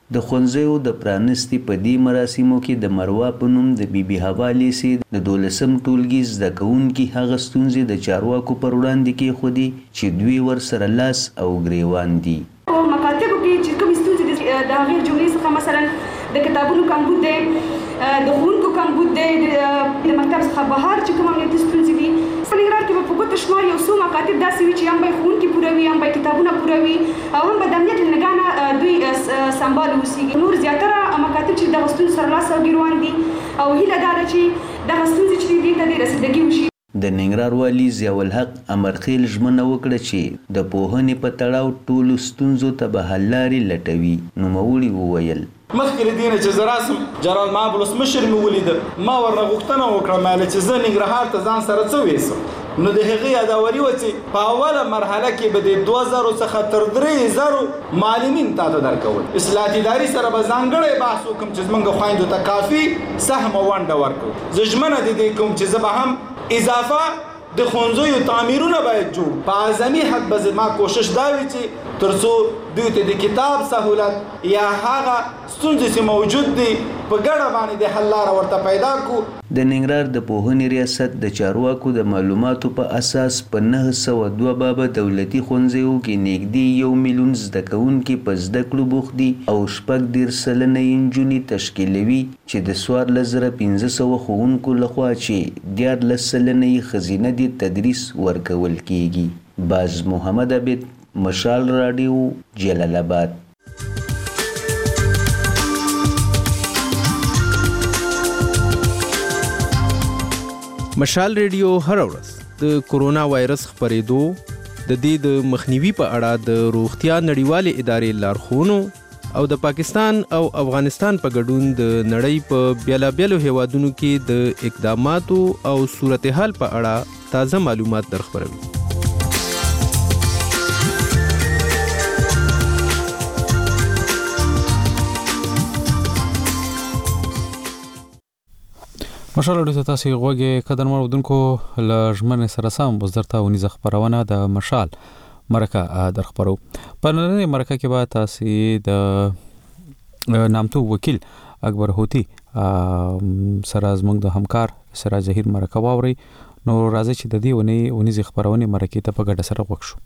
د ښوونځیو د پرانستي په دې مراسمو کې د مروا په نوم د بیبي حوا لیسې د 12م ټولګي زده کوونکي هغه ستونزې د چارواکو پر وړاندې کېښودې چې دوی ورسره لاس او ګریوان دي. په مکاتبو کې چې کومې ستونزې د هغې جملې څخه مثلا د کتابونو کمبود دی، د ښوونکو کمبود دی، د مکتب څخه بهر چې کوم امنیتي ستونزې دي. په ننګرهار کې به په ګوته شمار یو څو مکاتب داسې وي چې هم به یې ښوونکي پوره وي، هم به یې کتابونه پوره وي او هم به د امنیت له نګاه نه دوی سمبال اوسېږي. نور زیاتره مکاتب چې دغه ستونزو سره لاس او ګریوان دي او هیله دا ده چې دغه ستونزې چې دي ته د رسیدګي وشي. د ننګرهار والي ضیاء الحق امرخیل ژمنه وکړه چې د پوهنې په تړاو ټولو ستونزو ته به حل لارې لټوي. نوموړي وویل مخکې له دې نه چې زه راسم جنرال محمد ولسمشر مې ولیده، ما ورنه غوښتنه وکړه ماله چې زه ننګرهار ته ځان سره څه ویسم. نو د هغې یاداوري وه چې په اوله مرحله کې به د 2000 څخه تر 3000 معلمین تا ته درکول. اصلاحات اداري سره به ځانګړی بحث وکړم چې زموږ خویندو ته کافي سهم او ونډه ورکړو. زه ژمنه د دې کوم چې زه به هم اضافه د ښوونځیو تعمیرونه باید جوړ په اعظمي حد به زما کوشش دا وي چې تر څو دوی ته د کتاب سهولت یا هغه ستونزې چې موجود دي په ګډه باندې د حل لاره ورته پیدا کړو. د ننګرهار د پوهنې ریاست د چارواکو د معلوماتو په اساس په 902 بابه دولتي ښوونځیو کې نږدې 1 میلیون زده کوونکي په زده کړو بوخت دي او 14 سلنه نجونې تشکیلوي چې د 14500 ښوونکو لخوا چې 14 سلنه یې ښځینه دي تدریس ورکول کیږي. باز محمد عبید، مشال رادیو، جلال آباد. مشال ریډیو هر ورځ د کورونا وایرس خپرېدو د دې د مخنیوي په اړه د روغتیا نړیوالې ادارې لارښوونو او د پاکستان او افغانستان په ګډون د نړۍ په بیلابیلو هیوادونو کې د اقداماتو او صورتحال په اړه تازه معلومات درخبروي. مشال ډیره تاسو غوږی قدرمن ودونکو لژمن سره سم وزارت ونیزه خبرونه د مشال مرکه در خبرو. په نننۍ مرکه کې به تاسو د نامتو وکیل اکبر هوتی سره زموږ د همکار سراج ظهیر مرکه واوري. نو راځي چې د دې ونیزه خبرونه مرکه ته په ګډه سره وښو.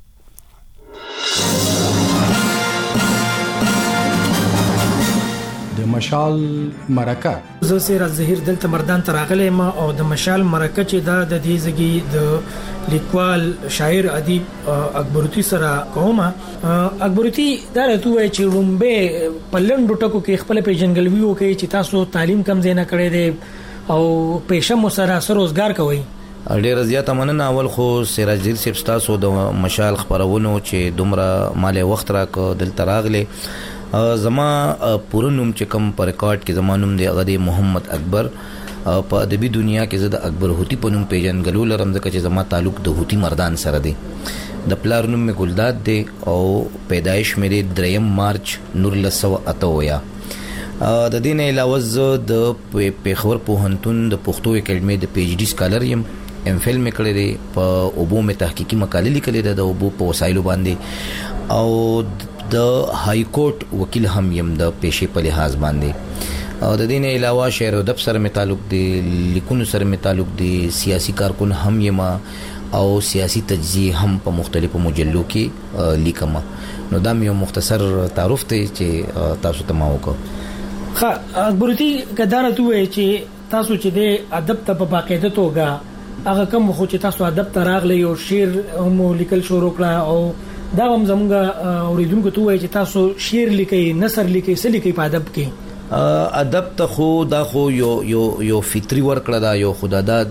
د مشال مرکه زه سراج ظهیر دلته مردان ته راغلی ما او د مشال مرکه چې دا د دې زګي د لیکوال شاعر ادیب اکبروتی سره کومه. اکبروتی دا راته وایي چې رومبه په لندو ټکو کې خپل پیژنګلوي وکړي چې تاسو تعلیم کم زینه کړی دی او پېښه مو سره روزګار کوي. ډېر زیاته مننه. اول خو سراج ظهیر صاحب تاسو د مشال خبرونو چې دومره مال وخت راک دلته راغله. زما پورنوم چې کوم پر ریکارډ کې زمانوم دی هغه محمد اکبر. په ادبي دنیا کې زه د اکبر هوتی په نوم پیژنګلو لرم ځکه چې زما تعلق د هوتی مردان سره دی. د پلار نوم مې ګلداد دی او پیدایش مې 3 مارچ 1988. د دې نه علاوه زه د پیښور پوهنتون د پښتو اکیډمي د پی ایچ ډي سکالر یم. ام فل مې کړی دی په اوبو مې تحقیقي مقاله لیکلې ده د اوبو په وسایلو باندې او د های کورټ وکیل هم یم د پیشې په لحاظ باندې. او د دې نه علاوه شعر او ادب سره مې تعلق دی، لیکونو سره مې تعلق دی، سیاسي کارکون هم یم او سیاسي تجزیه هم په مختلفو مجلو کې لیکم. نو دا یو مختصر تعارف دی چې تاسو ته ما وکړ. ښه اکبروتی کدارت وایي چې تاسو چې د ادب ته په باقاعده توګه هغه کوم خو چې تاسو ادب ته راغلی او شعر هم لیکل شروع کړه او دا هم زموږ اوریدونکو ته وایي چې تاسو شعر لیکئ، نثر لیکئ، څه لیکئ په ادب کې؟ ادب ته خو دا خو یو فطری ورکړه دا یو خدای د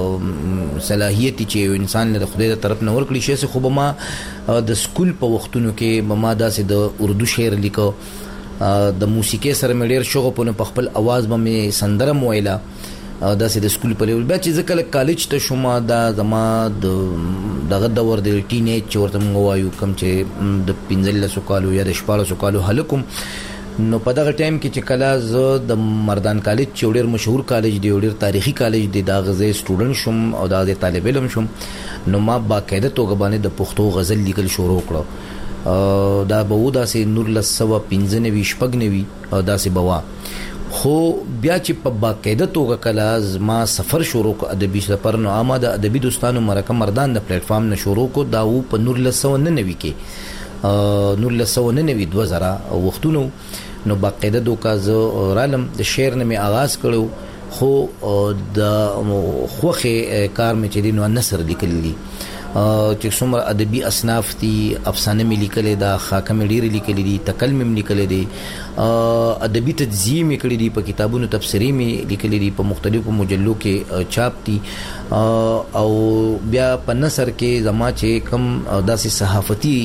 صلاحیت چې انسان له خدای تر طرف نه ورکړي شي. خو به ما د سکول په وختونو کې به ما داسې د اردو شعر لیکو، د موسیقي سره مې ډېر شوق په خپل आवाज به مې سندره مویله داسې د سکول په لیول. بیا چې زه کله کالج ته شوم دا زما دغه دور د ټین ایج چې ورته موږ وایو کوم چې د 15 کالو یا د 14 کالو هلکم. نو په دغه ټایم کې چې کله زه د مردان کالج چې ډېر مشهور کالج دی، ډېر تاریخي کالج دی، دا غزه سټوډنټ شوم او دا د طالب علم شوم. نو ما باقاعده توګه باندې د پښتو غزل لیکل شروع کړو. دا به و داسې 1995 شپږنوي داسې بوا خو بیا چې په باقاعده توګه کله ما سفر شروع کو ادبي سفر نو آماده ادبي دوستانو مرکه مردان د پلیټ فارم نه شروع کو دا و په 1999 کې 1999 2000 وختونو نو باقاعده دوکا ز رالم د شعر نه می آغاز کړو خو د خوخه کار می چې دینو نثر لیکلی چې څومره ادبي اصناف دي افسانه مې لیکلې دا خاکه مې ډېرې لیکلې دي تکل مې لیکلې دي ادبي تجزیه مې کړې دي په کتابونو تفسیری مې لیکلې دي په مختلفو مجلو کې چاپ دي او بیا په نثر کې زما چې کم داسې صحافتي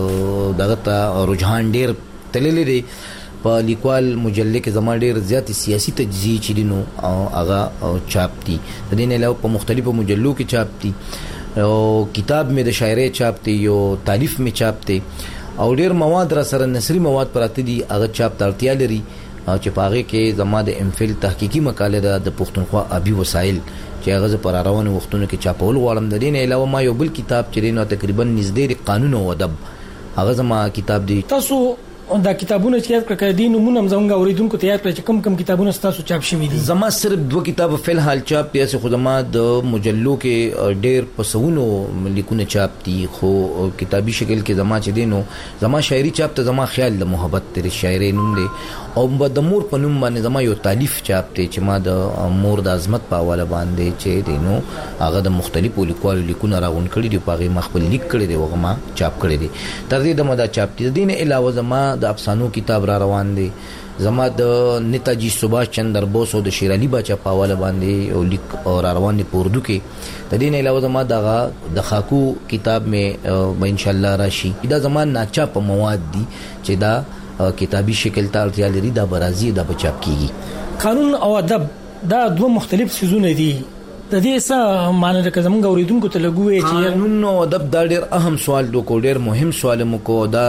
دغه ته رجحان ډېر تللی دی په لیکوال مجله کې زما ډېر زیات سیاسي تجزیه چې دي نو هغه چاپ دي د دې نه علاوه په مختلفو مجلو کې چاپ دي او کتاب مې د شاعرۍ چاپ دی یو تالیف مې چاپ دی او ډېر مواد را سره نثري مواد پراته دي هغه چاپ ته اړتیا لري چې په هغې کې زما د ام فل تحقیقي مقاله ده د پښتونخوا ابي وسایل چې هغه زه په راروانو وختونو کې چاپول غواړم د دې نه علاوه ما یو بل کتاب چې دی نو تقریبا نږدې د قانون او ادب هغه زما کتاب دی. تاسو دا کتابونه چې یاد کړی دي نمونه زموږ اوریدونکو ته یاد کړئ چې کم کتابونه ستاسو چاپ شوي دي؟ زما صرف 2 کتاب فل حال چاپ دي چې خو زما د مجلو کې ډېر پسونو لیکونه چاپ دي خو کتابي شکل کې زما چې دی نو زما شاعري چاپ ته زما خیال د محبت تر شاعري نوم دی او د مور په نوم باندې زما یو تالیف چاپ دی چې ما د مور د عظمت په حواله باندې چې دی نو هغه د مختلفو لیکوالو لیکونه راغون کړي دي په هغې ما خپل لیک کړی دی هغه ما چاپ کړی دی تر دې دمه دا چاپ دی. د دې نه علاوه زما د افسانو کتاب را روان دی زما د نیتاجی سباش چندر بوس او د شیر علي باچا په حواله باندې او لیک را روان دی په اردو کې. د دې نه علاوه زما د خاکو کتاب مې ان شاء الله راشي. دا زما ناچاپ مواد دي چې دا کتابي شکل ته اړتیا لري دا برازي دا بچاپ کیږي. قانون او ادب دا دوه مختلف سيزونه دي د دې څه معنی ده که زموږ اوریدونکو ته لګوي چې قانون او ادب دا ډېر اهم سوال دی کو ډېر مهم سوال مو کو دا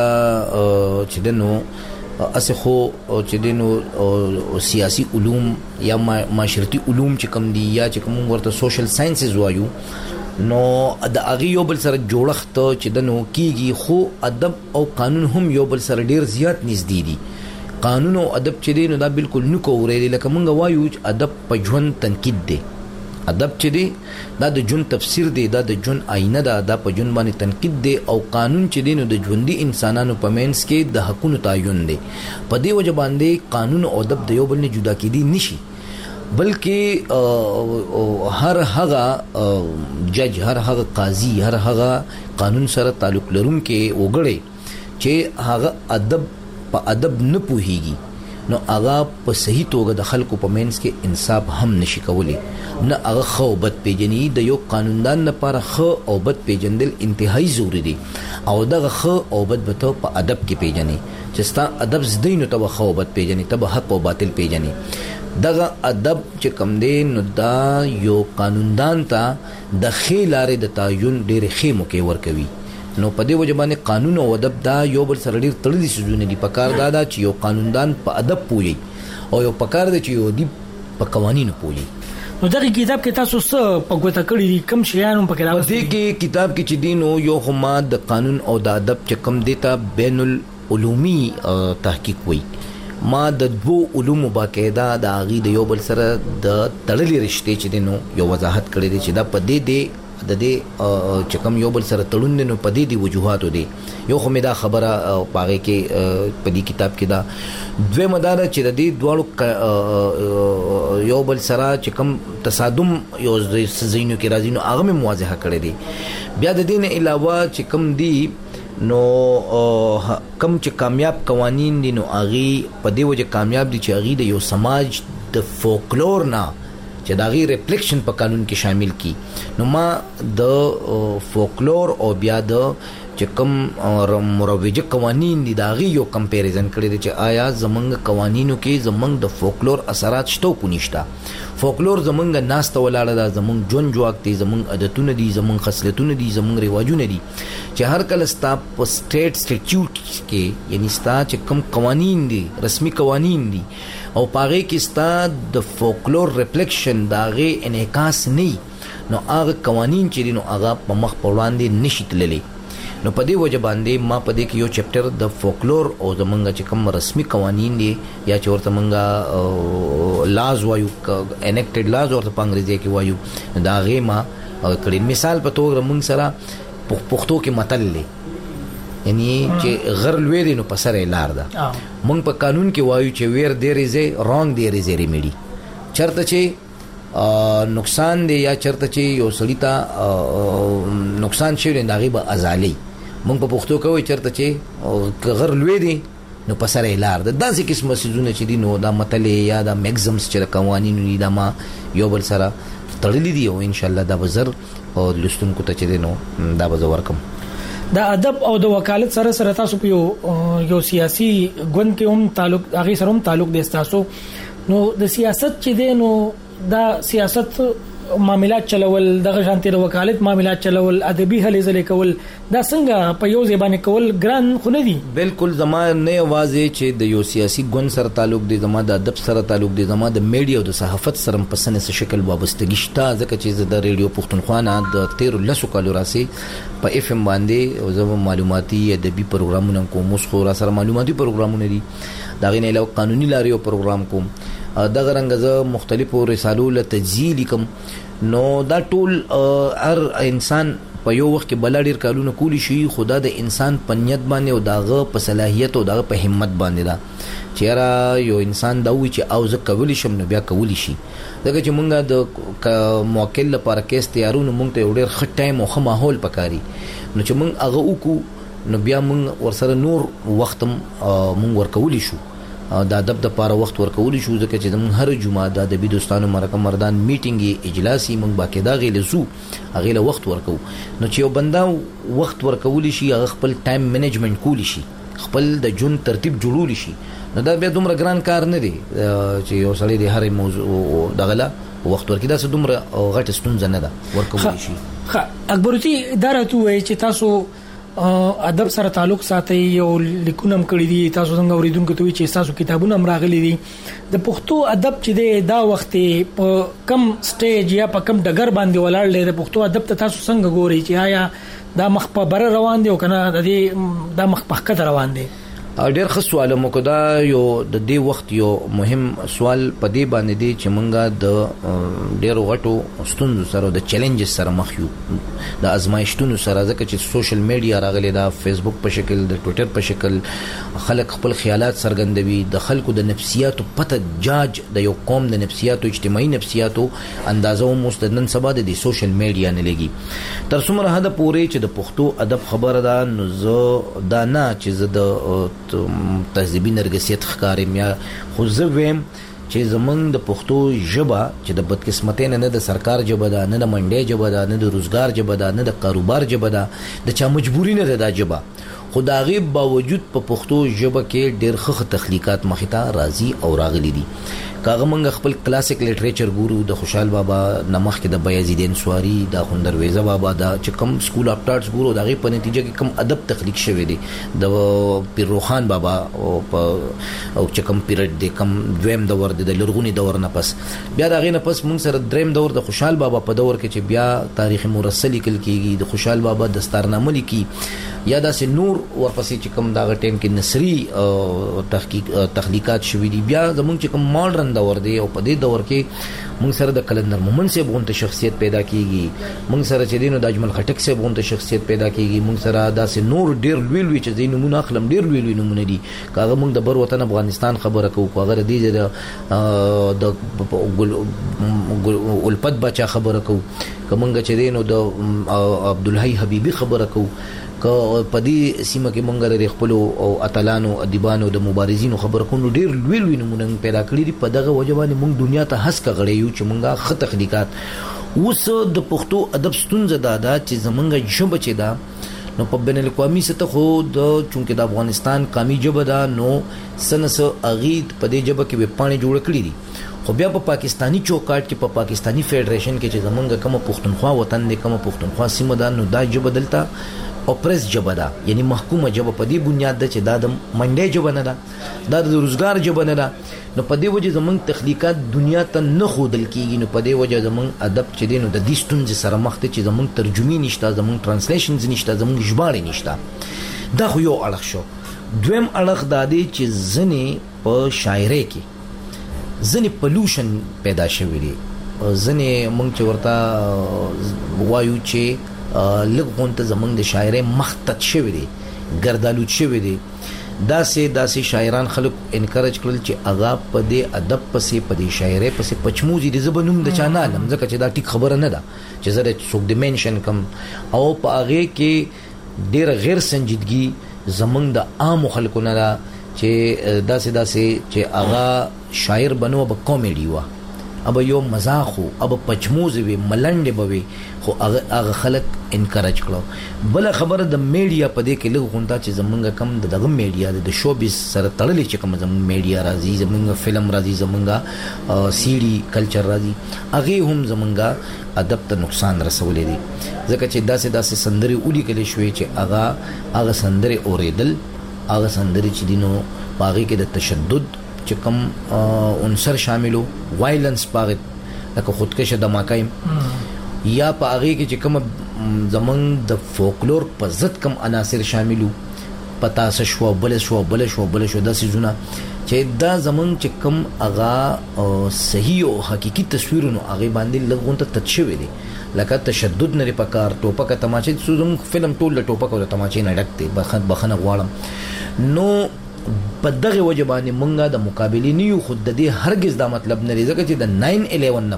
چې دنو اسه خو چې دنو سیاسي علوم یا معاشرتي علوم چې کوم دي یا چې کوم ورته سوشل ساينسز وایو نو د هغه یو بل سره جوړښت چې دنو کیږي خو ادب او قانون هم یو بل سره ډېر زیات نږدې دي. قانون او ادب چې دی نو دا بالکل نه کووري لکه مونږ وایو ادب په ژوند تنقید دی ادب چې دی دا د ژوند تفسیر دی دا د ژوند آینه ده دا په ژوند باندې تنقید دی او قانون چې دی نو د ژوندي انسانانو په منځ کې د حقونو تعین دی. په دې وجه باندې قانون او ادب د یو بل نه جدا کېدی نشي بلکې هر هغه جج هر هغه قاضي هر هغه قانون سره تعلق لرونکي وګړي چې هغه ادب په ادب نه پوهیږي نو هغه په صحیح توګه د خلکو په منځ کې انصاف هم نشي کولی نه هغه خو بد پیژني. د یو قانوندان لپاره خو او بد پیژندل انتهایی ضروری دي او دغه خو او بد به په ادب کې پیژني چې ستا ادب زدین نو ته خو بد پیژني ته حق او باطل پیژني. دغه ادب چې کم دی نو دا یو قانوندان ته د خې لارې د تعین ډېرې ښې موقع ورکوي. نو په دې وجه باندې قانون او ادب دا یو بل سره ډېر تړلي څیزونه دي. پکار دا چې یو قانوندان په ادب پوهي او یو پکار دی چې یو ادیب په قوانینو پوهي. نو دغه کتاب کې تاسو څه په ګوته کړی دي کوم شیان هم پکې راوستي؟ دې کې کتاب کې چې دین او یو خما د قانون او د ادب چې کم دیتا بین العلومي تحقیق وي ما د دوه علوم باقاعده د اغي د یو بل سره د تړلي رشته چې دینو یو وضاحت کړی دی چې دا په دې دی د دې چې کوم یو بل سره تړون دی نو په دې دی وجوهاتو دی. یو خو مې دا خبره پاغه کې په دې کتاب کې دا دوه مدار چې د دې دواړو یو بل سره چې کوم تصادم یو زینو کې راځي نو هغه مې واضحه کړی دی. بیا د دې نه علاوه چې کوم دی نو کم چې کامیاب قوانین دي نو هغه په دې وجه کامیاب دي چې هغه د یو سماج د فولکلور نه چې دا غي ریفلیکشن په قانون کې شامل کی. نو ما د فولکلور او بیا د چې کوم مروجه قوانین دي دا غي یو کمپیریزن کړی دی چې آیا زمنګ قوانینو کې زمنګ د فولکلور اثرات شته کو نشته. فولکلور زمنګ ناسته ولاړه ده زمنګ جون جواک دي زمنګ عادتونه دي زمنګ خصلتونه دي زمنګ رواجونه دي چې هر کله ستا په سټیټ سټیټیوټ کې یعنی ستا چې کوم قوانین دي رسمي قوانین دي او پاره کې ستا د فولکلور ریفلیکشن دا غي انعکاس نه نو هغه قوانین چې دي نو هغه په مخ په وړاندې نشي تللی. نو په دې وجه باندې ما په دې کې یو چپټر د فولکلور او زمونږ چې کوم رسمي قوانین دي یا چې ورته مونږه لاز وایو انیکټډ لاز ورته په انګریزي کې وایو دا غي ما کړي. مثال په توګه مونږ سره پښتو کې متل دی یعنی چې غر لوی دی نو په سره لار ده. مونږ په قانون کې وایو چې ویر دیر از رانګ دیر از ریمیډي. چرته چې نقصان دی یا چرته چې یو سړی ته نقصان شوی دی هغه به ازالي. مونږ په پښتو کې وایو چرته چې غر لوی دی نو په سره لار ده. داسې قسمه سيزونه چې دي نو دا متل یا دا میگزمز چې قوانینو دي دا ما یو بل سره تړلې دي او ان شاء الله دا بزر او لستونکو ته چې نو دا بزور کوم. د ادب او د وکالت سره سره تاسو په یو سیاسي ګوند کې هم تعلق هغه سره هم تعلق دي تاسو نو د سیاست چې دی نو دا سیاست معاملات چلول دغه شانتي د وکالت معاملات چلول ادبي هلې ځلې کول دا څنګه په یو ځای باندې کول ګران خو نه دي. بالکل زما نه واځي چې د یو سیاسي ګوند سره تعلق دي زما د ادب سره تعلق دي زما د میډیا او د صحافت سره په سنې شکل وابستګی شته ځکه چې د ریډیو پښتونخوا نه د 13 کالو راسي په اف ام باندې او زما معلوماتي ادبي پروګرامونه کوم خو را سره معلوماتي پروګرامونه دي دا غي نه له قانوني لاريو پروګرام کوم دغه رنګ زه مختلفو رسالو له تجزیه لیکم نو دا ټول هر انسان په یو وخت کې بل ډیر کارونه کولی شي خدا د انسان په نیت باندې او داغه په صلاحیت او داغه په همت باندې دا چیرې یو انسان دا وی چې او زه کولی شم نو بیا کولی شي دغه چې مونږه د موکل لپاره کیس تیارونو مونږ ته ډیر ښه ټایم او ښه ماحول پکاري نو چې مونږ هغه وکړو نو بیا مونږ ورسره نور وختم مونږ ورکولی شو د ادب د پاره وخت ورکول شو ځکه چې زموږ هر جمعه د ادبي دوستانو مرکه مردان میټینګ اجلاسي موږ باقاعده غیله زو هغه له وخت ورکو نو چې یو بندا وخت ورکول شي هغه خپل ټایم مینجمنت کول شي خپل د جون ترتیب جوړول شي نو دا بیا دومره ګران کار نه دی چې یو سړی د هر موضوع دغله وخت ورکړي دا څه دومره غټ ستونزه نه ده ورکول شي. اکبرتي دا راته وایي چې تاسو ادب سره تعلق ساتي او لیکونم کړی دي تاسو څنګه اوریدونکو ته وی چې تاسو کتابونه هم راغلي دي د پښتو ادب چې دی دا وخت په کم سټیج یا په کم ډګر باندې ولاړ دی د پښتو ادب ته تاسو څنګه ګوري چې آیا دا مخ په بره روان دی او کنه د دې دا مخ په خطر روان دی؟ ډېر ښه سوال مو کو دا یو د دې وخت یو مهم سوال په دې باندې دی چې مونږه د ډېر غټو ستونزو سره د چیلنجز سره مخ یو د ازمایښتونو سره ځکه چې سوشل میډیا راغلی دا فیسبوک په شکل د ټوئیټر په شکل خلک خپل خیالات څرګندوي د خلکو د نفسیاتو پته جاج د یو قوم د نفسیاتو اجتماعي نفسیاتو اندازو مستدن سبا د سوشل میډیا نه لګي تر څومره حد پورې چې د پښتو ادب خبره ده نو زه دا نه چې زه د تهذیبي نرګسیت ښکارم یا خو زه ویم چې زمونږ د پښتو ژبه چې د بدقسمتۍ نه د سرکار ژبه ده نه د منډۍ ژبه ده نه د روزګار ژبه ده نه د کاروبار ژبه ده د چا مجبوري نه ده دا ژبه خو د هغې باوجود په پښتو ژبه کې ډېر ښه تخلیقات مخې ته راځي او راغلي دي کاغه منګ خپل کلاسیک لټریچر ګورو د خوشحال بابا نمخ کې د بیازیدین سواری د خوندرویزه بابا د چکم سکول اف ټارټس ګورو دغه په نتیجه کې کم ادب تخلیق شوی دی د پیر روخان بابا او چکم پیریډ د کم دویم دور د لرغونی دور نه پس بیا دغه نه پس موږ سره دریم دور د خوشحال بابا په دور کې چې بیا تاریخ مرسل لیکل کیږي د خوشحال بابا دستارنامه لیکي یا داسې نور ورپسې چې کوم دغه ټیم کې نثري تخلیقات شوي دي بیا زمونږ چې کوم ماډرن دور دی او په دې دور کې موږ سره د کلندر مومن صاحب غونته شخصیت پیدا کیږي موږ سره چې دینو د اجمل خټک صاحب غونته شخصیت پیدا کیږي موږ سره داسې نور ډیر لوی چې زینو مون اخلم ډیر لوی نمونه دي کاغه موږ د بر وطن افغانستان خبره کوو هغه د الپت بچا خبره کوو کومنګ چې دینو د عبدالحی حبیبی خبره کوو که په دې سیمه کې مونږ لري خپل او اتلانو ادیبانو د مبارزینو خبره کوو ډیر لوی نمونه پیدا کړی دي په دغه وجه باندې مونږ دنیا ته هڅه غړې یو چې مونږه خط تخلیقات اوس د پښتو ادب ستونزه دا چې زمونږ ژبه چې دا نو په بین الاقوامي سطح خو د چونکه د افغانستان قومي ژبه دا نو سنس اغید په دې ژبه کې وپانې جوړ کړی دي خو بیا په پاکستانی چوکاټ کې په پاکستانی فدریشن کې چې زمونږ کوم پښتونخوا وطن دی کوم پښتونخوا سیمه ده نو دا ژبه دلته اوپریس جبه ده یعنی محکومه جبه په دې بنیاد ده چې دا د منډې جبه نه ده دا د روزګار جبه نه ده نو په دې وجه زمونږ تخلیقات دنیا ته نه ښودل کېږي نو په دې وجه زمونږ ادب چې دی نو د دې ستونزې سره مخ دی چې زمونږ ترجمې نشته زمونږ ټرانسلیشنز نشته زمونږ ژباړې نشته دا خو یو اړخ شو دویم اړخ دا دی چې ځینې په شاعرۍ کې ځینې پلوشن پیدا شوی دی ځینې مونږ چې ورته وایو چې لږ غونته زمونږ د شاعرۍ مختت شوی دی ګردالود شوی دی داسې شاعران خلک انکریج کړل چې هغه په دې ادب پسې په دې شاعرۍ پسې پچموزي دي زه به نوم د چا نه علم ځکه چې دا ټیک خبره نه ده چې زه د څوک د مینشن کم او په هغې کې ډېره غیر سنجیدګي زمونږ د عامو خلکو نه ده چې داسې چې هغه شاعر بنو به کامیډي وه اب یو مزاح وو اب پچموز وي ملنډې به وي خو هغه خلک انکریج کړو بله خبره د میډیا په دې کې لږ غونډه چې زمونږ کم دغه میډیا د شوبیز سره تړلې چې کوم زمونږ میډیا راځي زمونږ فلم راځي زمونږ سی ډي کلچر راځي هغې هم زمونږ ادب ته نقصان رسولی دی ځکه چې داسې سندرې ولیکلی شوې چې هغه سندرې اورېدل هغه سندرې چې دي نو په هغې کې د تشدد چې کوم عنصر شاملو وایلنس پاغه لکه خودکشه دماکایم یا په هغې کې چې کوم زمونږ د فولکلور په ضد کوم عناصر شاملو پتاسه شوه بله شوه دا څیزونه چې دا زمونږ چې کوم هغه صحیح او حقیقي تصویرونه هغې باندې لږ غونته تت شوی دی لکه تشدد نه په کار ټوپک تماچې زموږ فلم ټول د ټوپک او د تماچې نه ډک دی بخښنه غواړم نو په دغه وجه باندې مونږه د مقابلې نه یو خو د دې هرګز دا مطلب نه دی ځکه چې د 9/11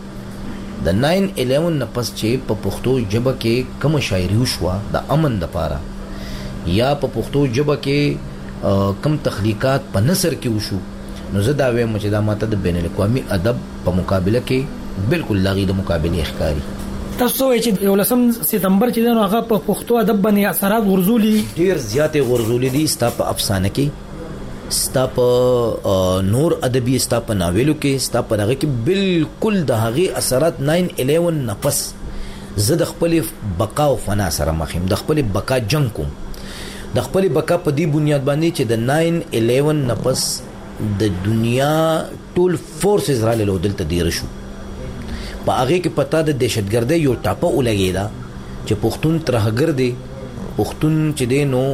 نه پس چې په پښتو ژبه کې کومه شاعري وشوه د امن دپاره یا په پښتو ژبه کې کم تخلیقات په نثر کې وشو نو زه دا وایم چې دا ماته د بین الاقوامي ادب په مقابله کې بالکل لاغي د مقابلې ښکاري تاسو وایئ چې 11 سپتمبر چې دی نو هغه په پښتو ادب باندې اثرات غورځولي ډېر زیاتې غورځولي دي ستا په افسانه کې ستا په نور ادبي ستا په ناولو کې ستا په هغه کې بالکل د هغې اثرات 9/11 نه پس زه د خپلې بقا او فنا سره مخ یم د خپلې بقا جنګ کوم د خپلې بقا په دې بنیاد باندې چې د 9/11 نه پس د دنیا ټول فورسز را لودل ته ډېره شو په هغې کې پتا د دهشتګردۍ یو ټاپه ولګېده چې پښتون ترهګر دی پښتون چې دی نو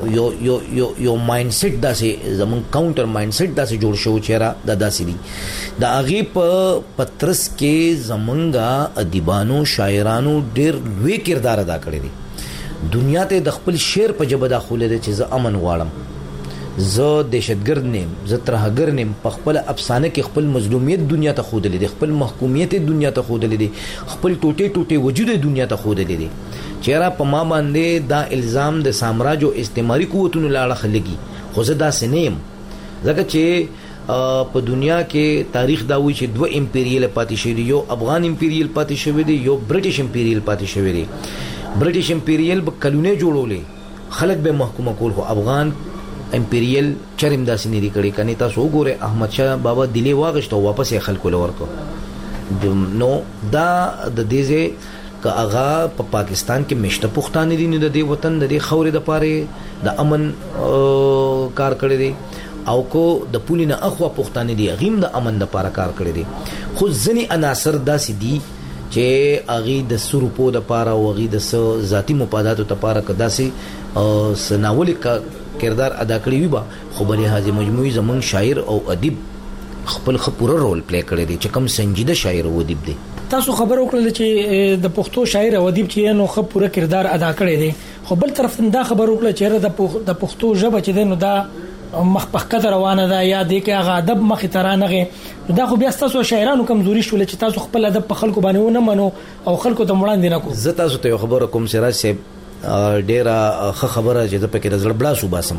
یو مایند سیټ داسې زمونږ کاونټر مایند سیټ داسې جوړ شو چې را دا داسې دي د هغې په پترس کې زمونږ ادیبانو شاعرانو ډېر لوی کردار ادا کړی دی دنیا ته د خپل شعر په ژبه دا ښولی دی چې زه امن غواړم زه دهشتګرد نیم زه ترهګر نیم په خپل افسانه کې خپل مظلومیت دنیا ته ښودلی دی خپل محکومیت دنیا ته ښودلی دی خپل ټوټې وجود دنیا ته ښودلی دی چیرې په ما باندې دا الزام د سامراج او استعماري قوتونو له اړخه لګي خو زه داسې نه یم ځکه چې په دنیا کې تاریخ دا وایي چې 2 امپیریل پاتې شوي دي یو افغان امپیریل پاتې شوی دی یو برټش امپیریل پاتې شوی دی برټش امپیریل به کلونه جوړولې خلک به محکومه کول خو افغان امپیریل چرم داسې نه دی کړی کني تاسو وګورئ احمد شاه بابا دلی واغشت او واپس یې خلکو له ورکو نو دا د دې که هغه په پاکستان کې مشته پښتانه دي نو د دې وطن د دې خورې د پاره د امن کار کړی دی او کو د پولي نه اخوا پښتانه دي غیم د امن د پاره کار کړی دی خو ځنی عناصر داسې دي چې هغه د سروپو د پاره او هغه د ذاتی مفاداتو د پاره کداسې سناول کردار ادا کړی وي با خو بلې هغه مجموعي زمون شاعر او ادیب خپل خپل رول پلی کړی دی چې کوم سنجیده شاعر او ادیب دی تاسو خبر وکړل چې د پښتو شاعر او ادیب چې نو خپل پوره کردار ادا کړی دی خو بل طرف دا خبر وکړل چې د پښتو ژبه چې نو دا مخ په کتر روانه ده یا د کې هغه ادب مخ ترانغه دا خو بیا تاسو شاعرانو کمزوري شول چې تاسو خپل ادب په خلکو باندې ونه منو او خلکو ته وړاندې نه کو زه تاسو ته خبر کوم سراج صاحب ډیره خبره چې د پکې د زړه بلا سو باسم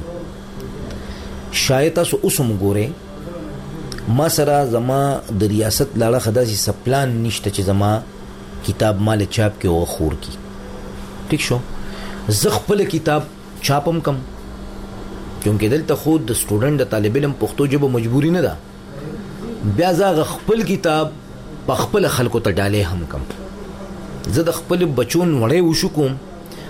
شاید تاسو اوسم ګوره ما سره زما د ریاست لاړه خداسي سپلان نشته چې زما کتاب مال چاپ کې او خور کی ٹھیک شو زه خپل کتاب چاپم کم چونکه دلته خود د سټوډنټ د طالب علم پښتو ژبه مجبوری نه ده بیا زه خپل کتاب په خپل خلکو ته ډالې هم کم زه د خپل بچون وړې وشو کوم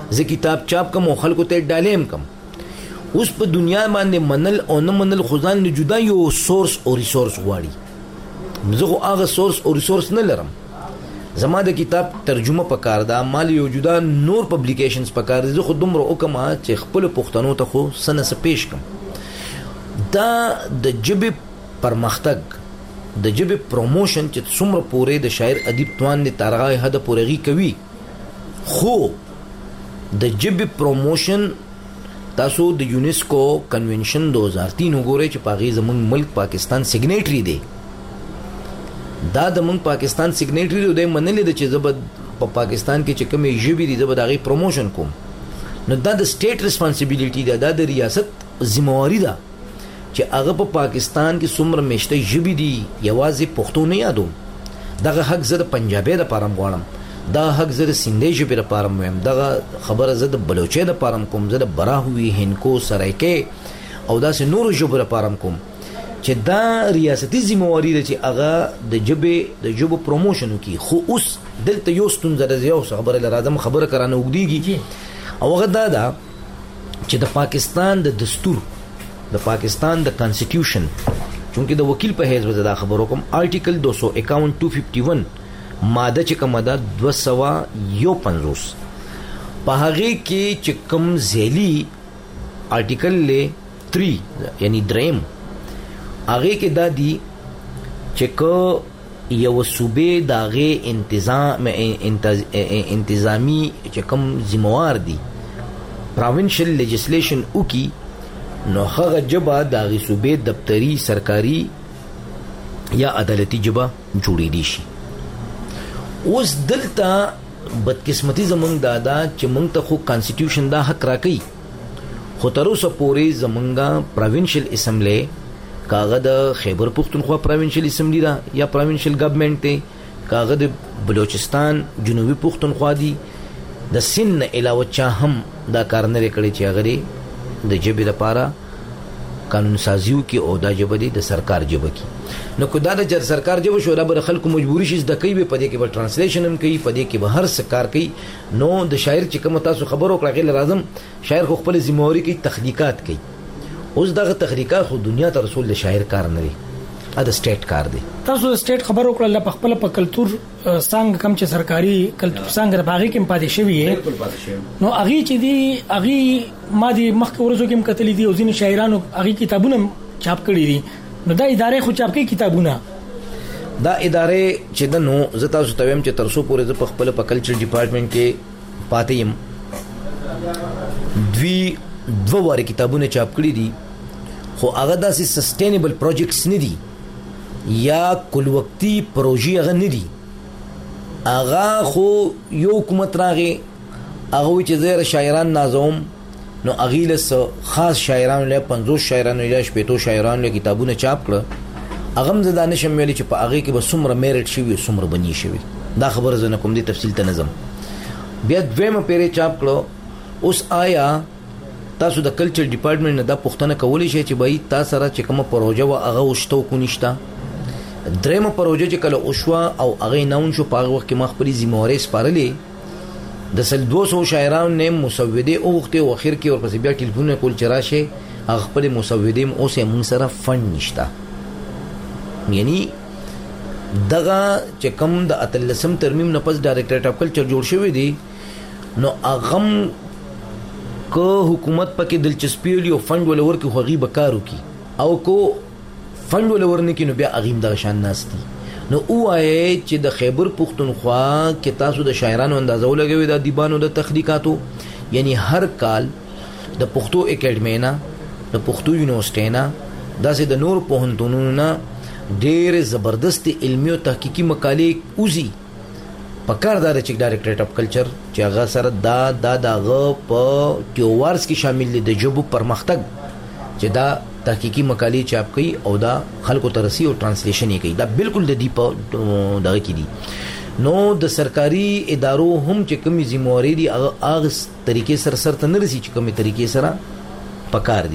زه کتاب چاپ کوم او خلکو ته ډالیم کوم. اوس په دنیا باندې منل او نه منل خو ځان نه جدا یو سورس او ریسورس غواړي. زه خو هغه سورس او ریسورس نه لرم. زما د کتاب ترجمه پکار ده، مال یو جدا نور پبلیکیشنز پکار دي. زه خو دومره وکم چې خپل پښتنو ته خو سنه پیش کم. دا د ژبې پرمختګ، د ژبې پروموشن چې څومره پورې د شاعر ادیب توان نه ترغه حد پورې کوي، خو د ژبې پروموشن تاسو د یونیسکو کنونشن 2003 وګورئ چې پاغي زمونږ ملک پاکستان سیګنیټری دی. دا د مونږ پاکستان سیګنیټری دی، د منلې د چې زبد په پاکستان کې چې کومې ژبې دي زبد هغه پروموشن کوم. نو دا د سټیټ ریسپانسیبিলিټي ده، دا د ریاست ذمہواری ده چې هغه په پاکستان کې څومره مشته ژبې دي یوازې پښتو نه یادوم. دغه حق زه د پنجابي د پاره غواړم، دا حق زه د سندهي ژبې لپاره وایم، دغه خبره زه د بلوچي لپاره کوم، زه د براهوي هندکو سرایکي او داسې نورو ژبو لپاره کوم چې دا ریاستي ذمہواری ده چې هغه د ژبو پروموشن وکړي. خو اوس دلته یو ستونزه ده، یو خبره لرازم خبره کرانه وګديږي او هغه دا ده چې د پاکستان د دستور، د پاکستان د کانسټیټیوشن، چونکه د وکیل په حیث وزدا خبرو کوم، آرټیکل 251 251 ماده چې کومه ده 251 په هغه کې چې کوم ذیلی آرټیکل له 3 یعنی دریم هغه کې دا دی چې کو یو صوبې داغه انتظامی چې کوم ذمہوار دي پروینشل لیجسلیشن وکي، نو هغه جبا داغه صوبې دفتری سرکاري یا عدالتي جبا جوړې دي شي. اوس دلته بدقسمتي زمونږ دادا چې مونږ ته خو کانسټیټیوشن دا حق راکړي، خو تر اوسه پورې زمونږه پروینشل اسمبلی کاغه د خیبر پختونخوا پروینشل اسمبلی دا یا پروینشل گورنمنت ته، کاغه د بلوچستان جنوبي پختونخوا دی، د سن علاوه چا هم دا کار نه کړی چې هغه د جبې لپاره قانون سازیو کې او دا جبه دی د سرکار جبه کې. نو کو دا د سرکار جبه شو را بر خلکو مجبوری شي د کوي په دې کې به ترانسلیشن هم کوي، په دې کې به هر څه کار کوي. نو د شاعر چې کوم تاسو خبرو کړه غیر لازم شاعر خو خپل ذمہواری کوي، تخلیقات کوي. اوس دغه تخلیقات خو دنیا ته رسول د شاعر کار نه دی، دا سټیټ کار دی. تاسو سټیټ خبرو کړل په خپل په کلچر څنګه کم چې سرکاري کلچر څنګه باغی کې پاتې شوی نو اغي چې دی اغي ما دي مخکې ورځو کې کتلې دي او ځین شاعرانو اغي کتابونه چاپ کړی دي. نو دا ادارې خو چاپ کوي کتابونه، دا ادارې چې د نو زتا تاسو ته ویم چې ترسو پورې په خپل په کلچر ډپارټمنټ کې پاتې يم. دوه واره کتابونه چاپ کړی دي، خو هغه داسې سستینبل پروجیکټس نه دي یا کل وقتی پروژې هغه نه دي. هغه خو یو حکومت راغی هغه چې زیر شاعران نازوم، نو هغه له خاص شاعرانو له 50 شاعرانو له 50 شاعرانو له کتابونه چاپ کړ. هغه هم زدانه شمولې چې په هغه کې به څومره میرټ شي او څومره بنی شي. دا خبره زنه کوم دي تفصیل ته نظم بیا دویمه پیری چاپ کړو. اوس آیا تاسو د کلچر ډپارټمنټ نه دا پوښتنه کولی شئ چې بای تاسو سره چې کومه پروژه وا هغه وشتو کو نشتا؟ درېمه پروژه چې کله اوشوا او هغه ناون شو په وخت کې ما خپل ذمہواری سپارلې د سل 200 شاعرانو نه مسوده او وخت او اخر کې ورپسې بیا ټلیفون کول چراشه هغه خپل مسوده او سه موږ سره فند نشتا. یعنی دغه چې کوم د اتلسم ترمیم نه پس ډایریکټریټ اف کلچر جوړ شوی دی، نو اغم کو حکومت پکې دلچسپي او فند ولور کې خوغي بکارو کی او کو فند ولور نه کې نو بیا اغیم د شان ناشتي. نو اوه چې د خیبر پختونخوا کې تاسو د شاعرانو اندازو لګوي د دیبانو د تخلیقاتو، یعنی هر کال د پښتو اکیډمي نه د پښتو یونیورسيټي نه داسې د نور پوهنتونونو نه ډېر زبردست علمي او تحقیقي مقالې اوزي. پکار دا چې ډایریکټریټ اف کلچر چې هغه سره داغه په ټیوارز کې شامل دي د جوب پرمختګ چې دا تحقیقي مقالې چاپ کوي او دا خلکو ته رسي او ترانسلیشن یې کوي. دا بالکل د دی په دغه کې دي. نو د سرکاري ادارو هم چې کومې ذمہواری دي هغه طریقې سره ته نه رسي چې کومې طریقې سره پکار دي.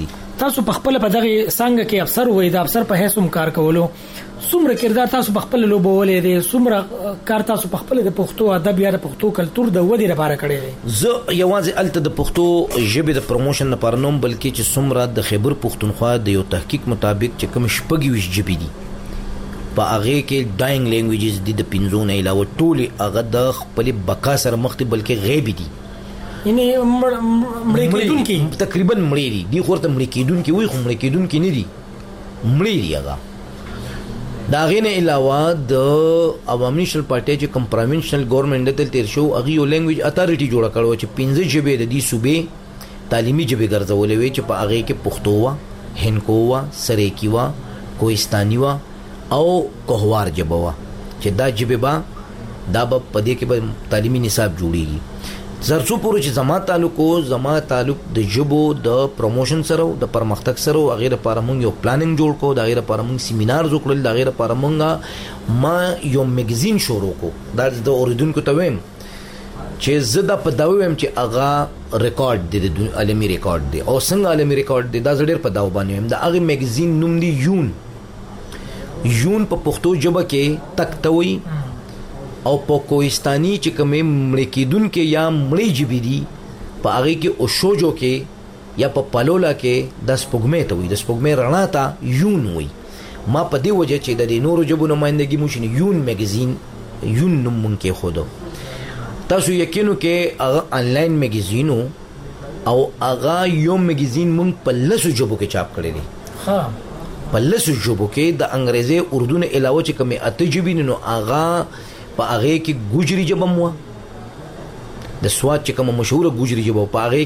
تاسو په خپل په دغه څنګه کې افسر وای د افسر په هیڅ کار کولو څومره کردار تاسو په خپل لوبولې دي څومره کار تاسو په خپل د پښتو ادب یا د پښتو کلچر د ودی لپاره کړی دی؟ زه یوازې الته د پښتو ژبې د پروموشن لپاره نوم بلکې چې څومره د خیبر پښتونخوا د یو تحقیق مطابق چې کوم شپږ ژبې دي په هغه کې ډاینګ لینګویجز دي د 15 نه علاوه ټول هغه د خپل بقا سره مخ دي بلکې غیبی دي، یعنی مړ کېدونکي تقریبا مړ دي خورته مړ کېدونکي وي خو مړ کېدونکي نه دي، مړ دي هغه. دا غینه علاوه د عوامي نېشنل پارټي چې کوم پروینشنل ګورنمنت دل تیر شو هغه یو لینګویج اتارټي جوړ کړو چې 15 ژبې د دې صوبې تعلیمي ژبې ګرځولې وي چې په هغه کې پښتو وا، هندکو وا، سریکی وا، کوهستاني وا او کوهوار ژبه وا چې دا ژبې با دا په دې کې به تعلیمي نصاب جوړیږي. زرڅو پورې چې زما تعلق د ژبو د پروموشن سره د پرمختګ سره او غیره لپاره موږ یو پلانینګ جوړ کو، دا غیره لپاره موږ سیمینار جوړ کړل، دا غیره لپاره موږ ما یو میگزین شروع کو. دا د اوریدونکو ته ویم چې زه دا په دا ویم چې هغه ریکارډ دی د عالمي ریکارډ دی او څنګه عالمي ریکارډ دی دا زړه په دا باندې ویم. دا هغه میگزین نوم دی یون په پښتو ژبه کې تکتوي او په کوهستاني چې کومه مړ کېدونکو یا مړې ژبې دي په هغه کې او شوجو کې یا په پالولا کې د سپوږمۍ ته وي، د سپوږمۍ رڼا ته یون وي. ما په دې وجه چې د نورو ژبو نمائندګي مو شنه یون میگزین یون نوم مونږ کې خود تاسو یقینو کې هغه انلاین میگزینو او هغه یو میگزین مونږ په لسو ژبو کې چاپ کړی دی. ها په لسو ژبو کې د انګریزي اردو نه علاوه چې کومه اته ژبې نو هغه په هغه کې ګوجري ژبه مو د سواد چې کومه مشهوره ګوجري ژبه په هغه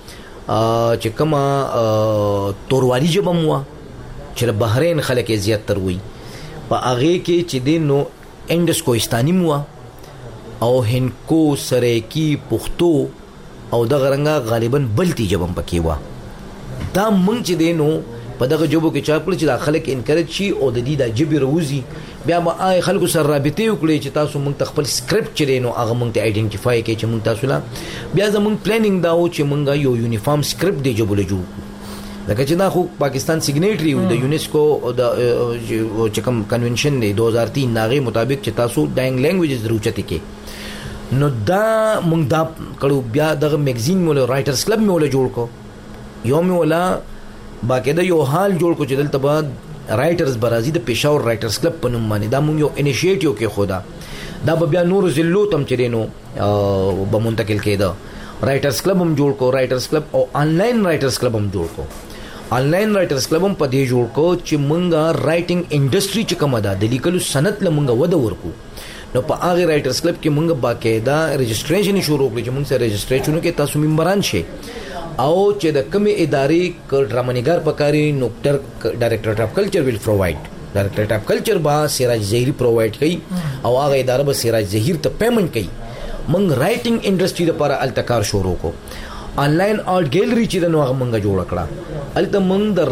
کې چې کومه توروالي ژبه مو چې بحرین خلک زیات تر وي په هغه کې چې د نو انډس کوهستاني مو او هندکو سریکی پښتو او د غرنګا غالبا بلتی ژبه پکې و. دا مونږ چې د نو په دغه جوبو کې چاپ کړی چې د خلک انکریج شي او د دې د جبر روزي بیا ما خلکو سره رابطه وکړي چې تاسو موږ خپل سکرپټ چره نو هغه موږ ته آیډنټیفای کړي چې موږ تاسو لا بیا زموږ پلانینګ دا و چې موږ یو یونیفارم سکرپټ دی جوړ جوړ لکه چې دا خو پاکستان سیګنیټری و د یونیسکو او د چې کوم کنونشن دی 2003 ناغه مطابق چې تاسو ډاینګ لینګویجز دروچته کې نو دا موږ دا کړو. بیا دغه میگزین مولا رائټرز کلب مولا جوړ کو یو مولا باقاعده یو حال جوړ کو چې دلته بعد رائټرز برازي د پېښور رائټرز کلب په نوم باندې دا مونږ یو انیشیټیو کې خودا دا بیا نور زلو تم چرینو به منتقل کېده. رائټرز کلب هم جوړ کو، رائټرز کلب او آنلاین رائټرز کلب هم جوړ کو. آنلاین رائټرز کلب هم په دې جوړ کو چې مونږه رائټینګ انډستری چې کومه ده د لیکلو صنعت له مونږه وده ورکو. نو په هغه رائټرز کلب کې مونږ باقاعده رجسټریشن شروع کړی چې مونږ سره رجسټریشنو کې تاسو ممبران شئ او چې د کومې ادارې ډرامانیګار پکاري نو ډایرکټریټ اف کلچر ویل پرووایډ ډایرکټریټ اف کلچر با سراج زهیری پرووایډ کوي او هغه اداره به سراج زهیر ته پیمنٹ کوي. موږ رائټینګ انډستری لپاره التکار شروع کو. آنلاین آرټ ګیلری چې نو هغه موږ جوړ کړه الته موږ د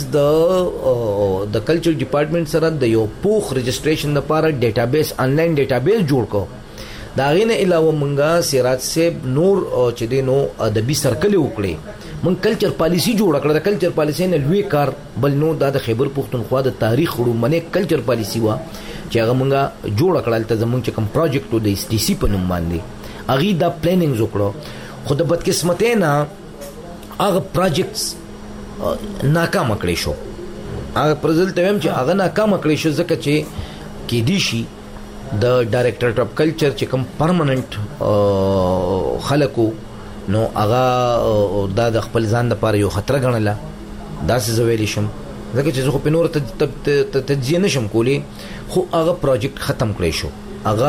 رائټرز د کلچر ډپارټمنټ سره د یو پوخ رجسټریشن لپاره ډیټابیس آنلاین ډیټابیس جوړ کو. دا غینه علاوه مونږه سراج صاحب نور چې دینو ادبي سرکل وکړي مونږ کلچر پالیسی جوړ کړه. د کلچر پالیسی نه لوی کار بل نو د خیبر پښتونخوا د تاریخ وړاندې کلچر پالیسی وا چې هغه مونږه جوړ کړل ته زمونږ چې کوم پروجیکټ د اس ټي سی په نوم باندې هغه دا پلانینګ وکړو. خو د بدقسمتۍ نه هغه پروجیکټس ناکام کړی شو. هغه پرځل ته هم چې هغه ناکام کړی شو ځکه چې کې دي شي د ډایرکټریټ اف کلچر چې کوم پرمننٹ خلکو نو هغه د خپل ځان لپاره یو خطر غنله. دا څه زویل شم ځکه چې زه په نور تجزیه نشم کولی خو هغه پروجیکټ ختم کړی شو.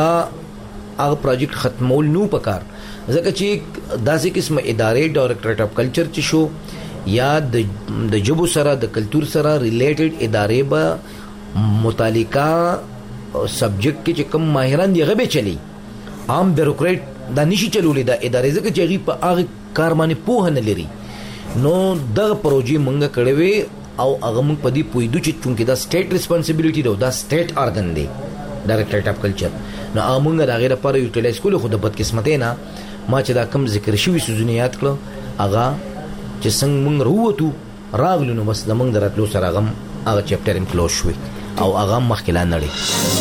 هغه پروجیکټ ختمول نو پکار ځکه چې داسې قسمه ادارې ډایرکټریټ اف کلچر چې شو یا د جبو سره د کلچر سره ریلیټډ ادارې به متعلقه سبجیکټ کې چې کوم ماهران دی غبه چلی عام بیوروکریټ دا نشي چلولې دا ادارې ځکه چې هغه په هغه کار باندې پوهه نه لري. نو دغه پروژې مونږ کړې وې او هغه مونږ په دې پوهېدو چې چونکې دا سټیټ ریسپانسیبিলিټي ده دا سټیټ ارګن دی ډایرکټریټ اف کلچر نو هغه مونږ د هغې لپاره یوټیلایز کولو. خو د بدقسمتۍ نه ما چې دا کم ذکر شوي څیزونه یاد کړه هغه چې څنګه مونږ راووتو راغلو نو بس زمونږ دراتلو سره هغه چپټر هم کلوز شوی او هغه مخکې لا نړۍ.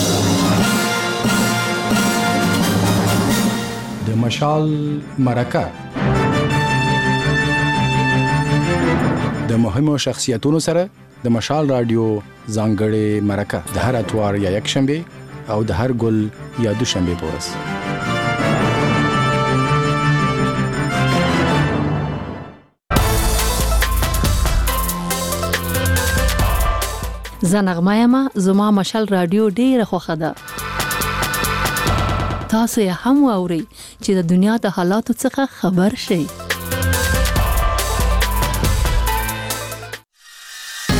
د مشال مرکه د مهمو شخصیتونو سره د مشال رادیو ځانګړې مرکه د هر اتوار یا یک شنبه او د هر ګل یا دوشنبه پورس. زنغمایما زما مشال رادیو ډیره خوښه ده. تاسو یې هم واورئ چې د دنیا د حالاتو څخه خبر شئ.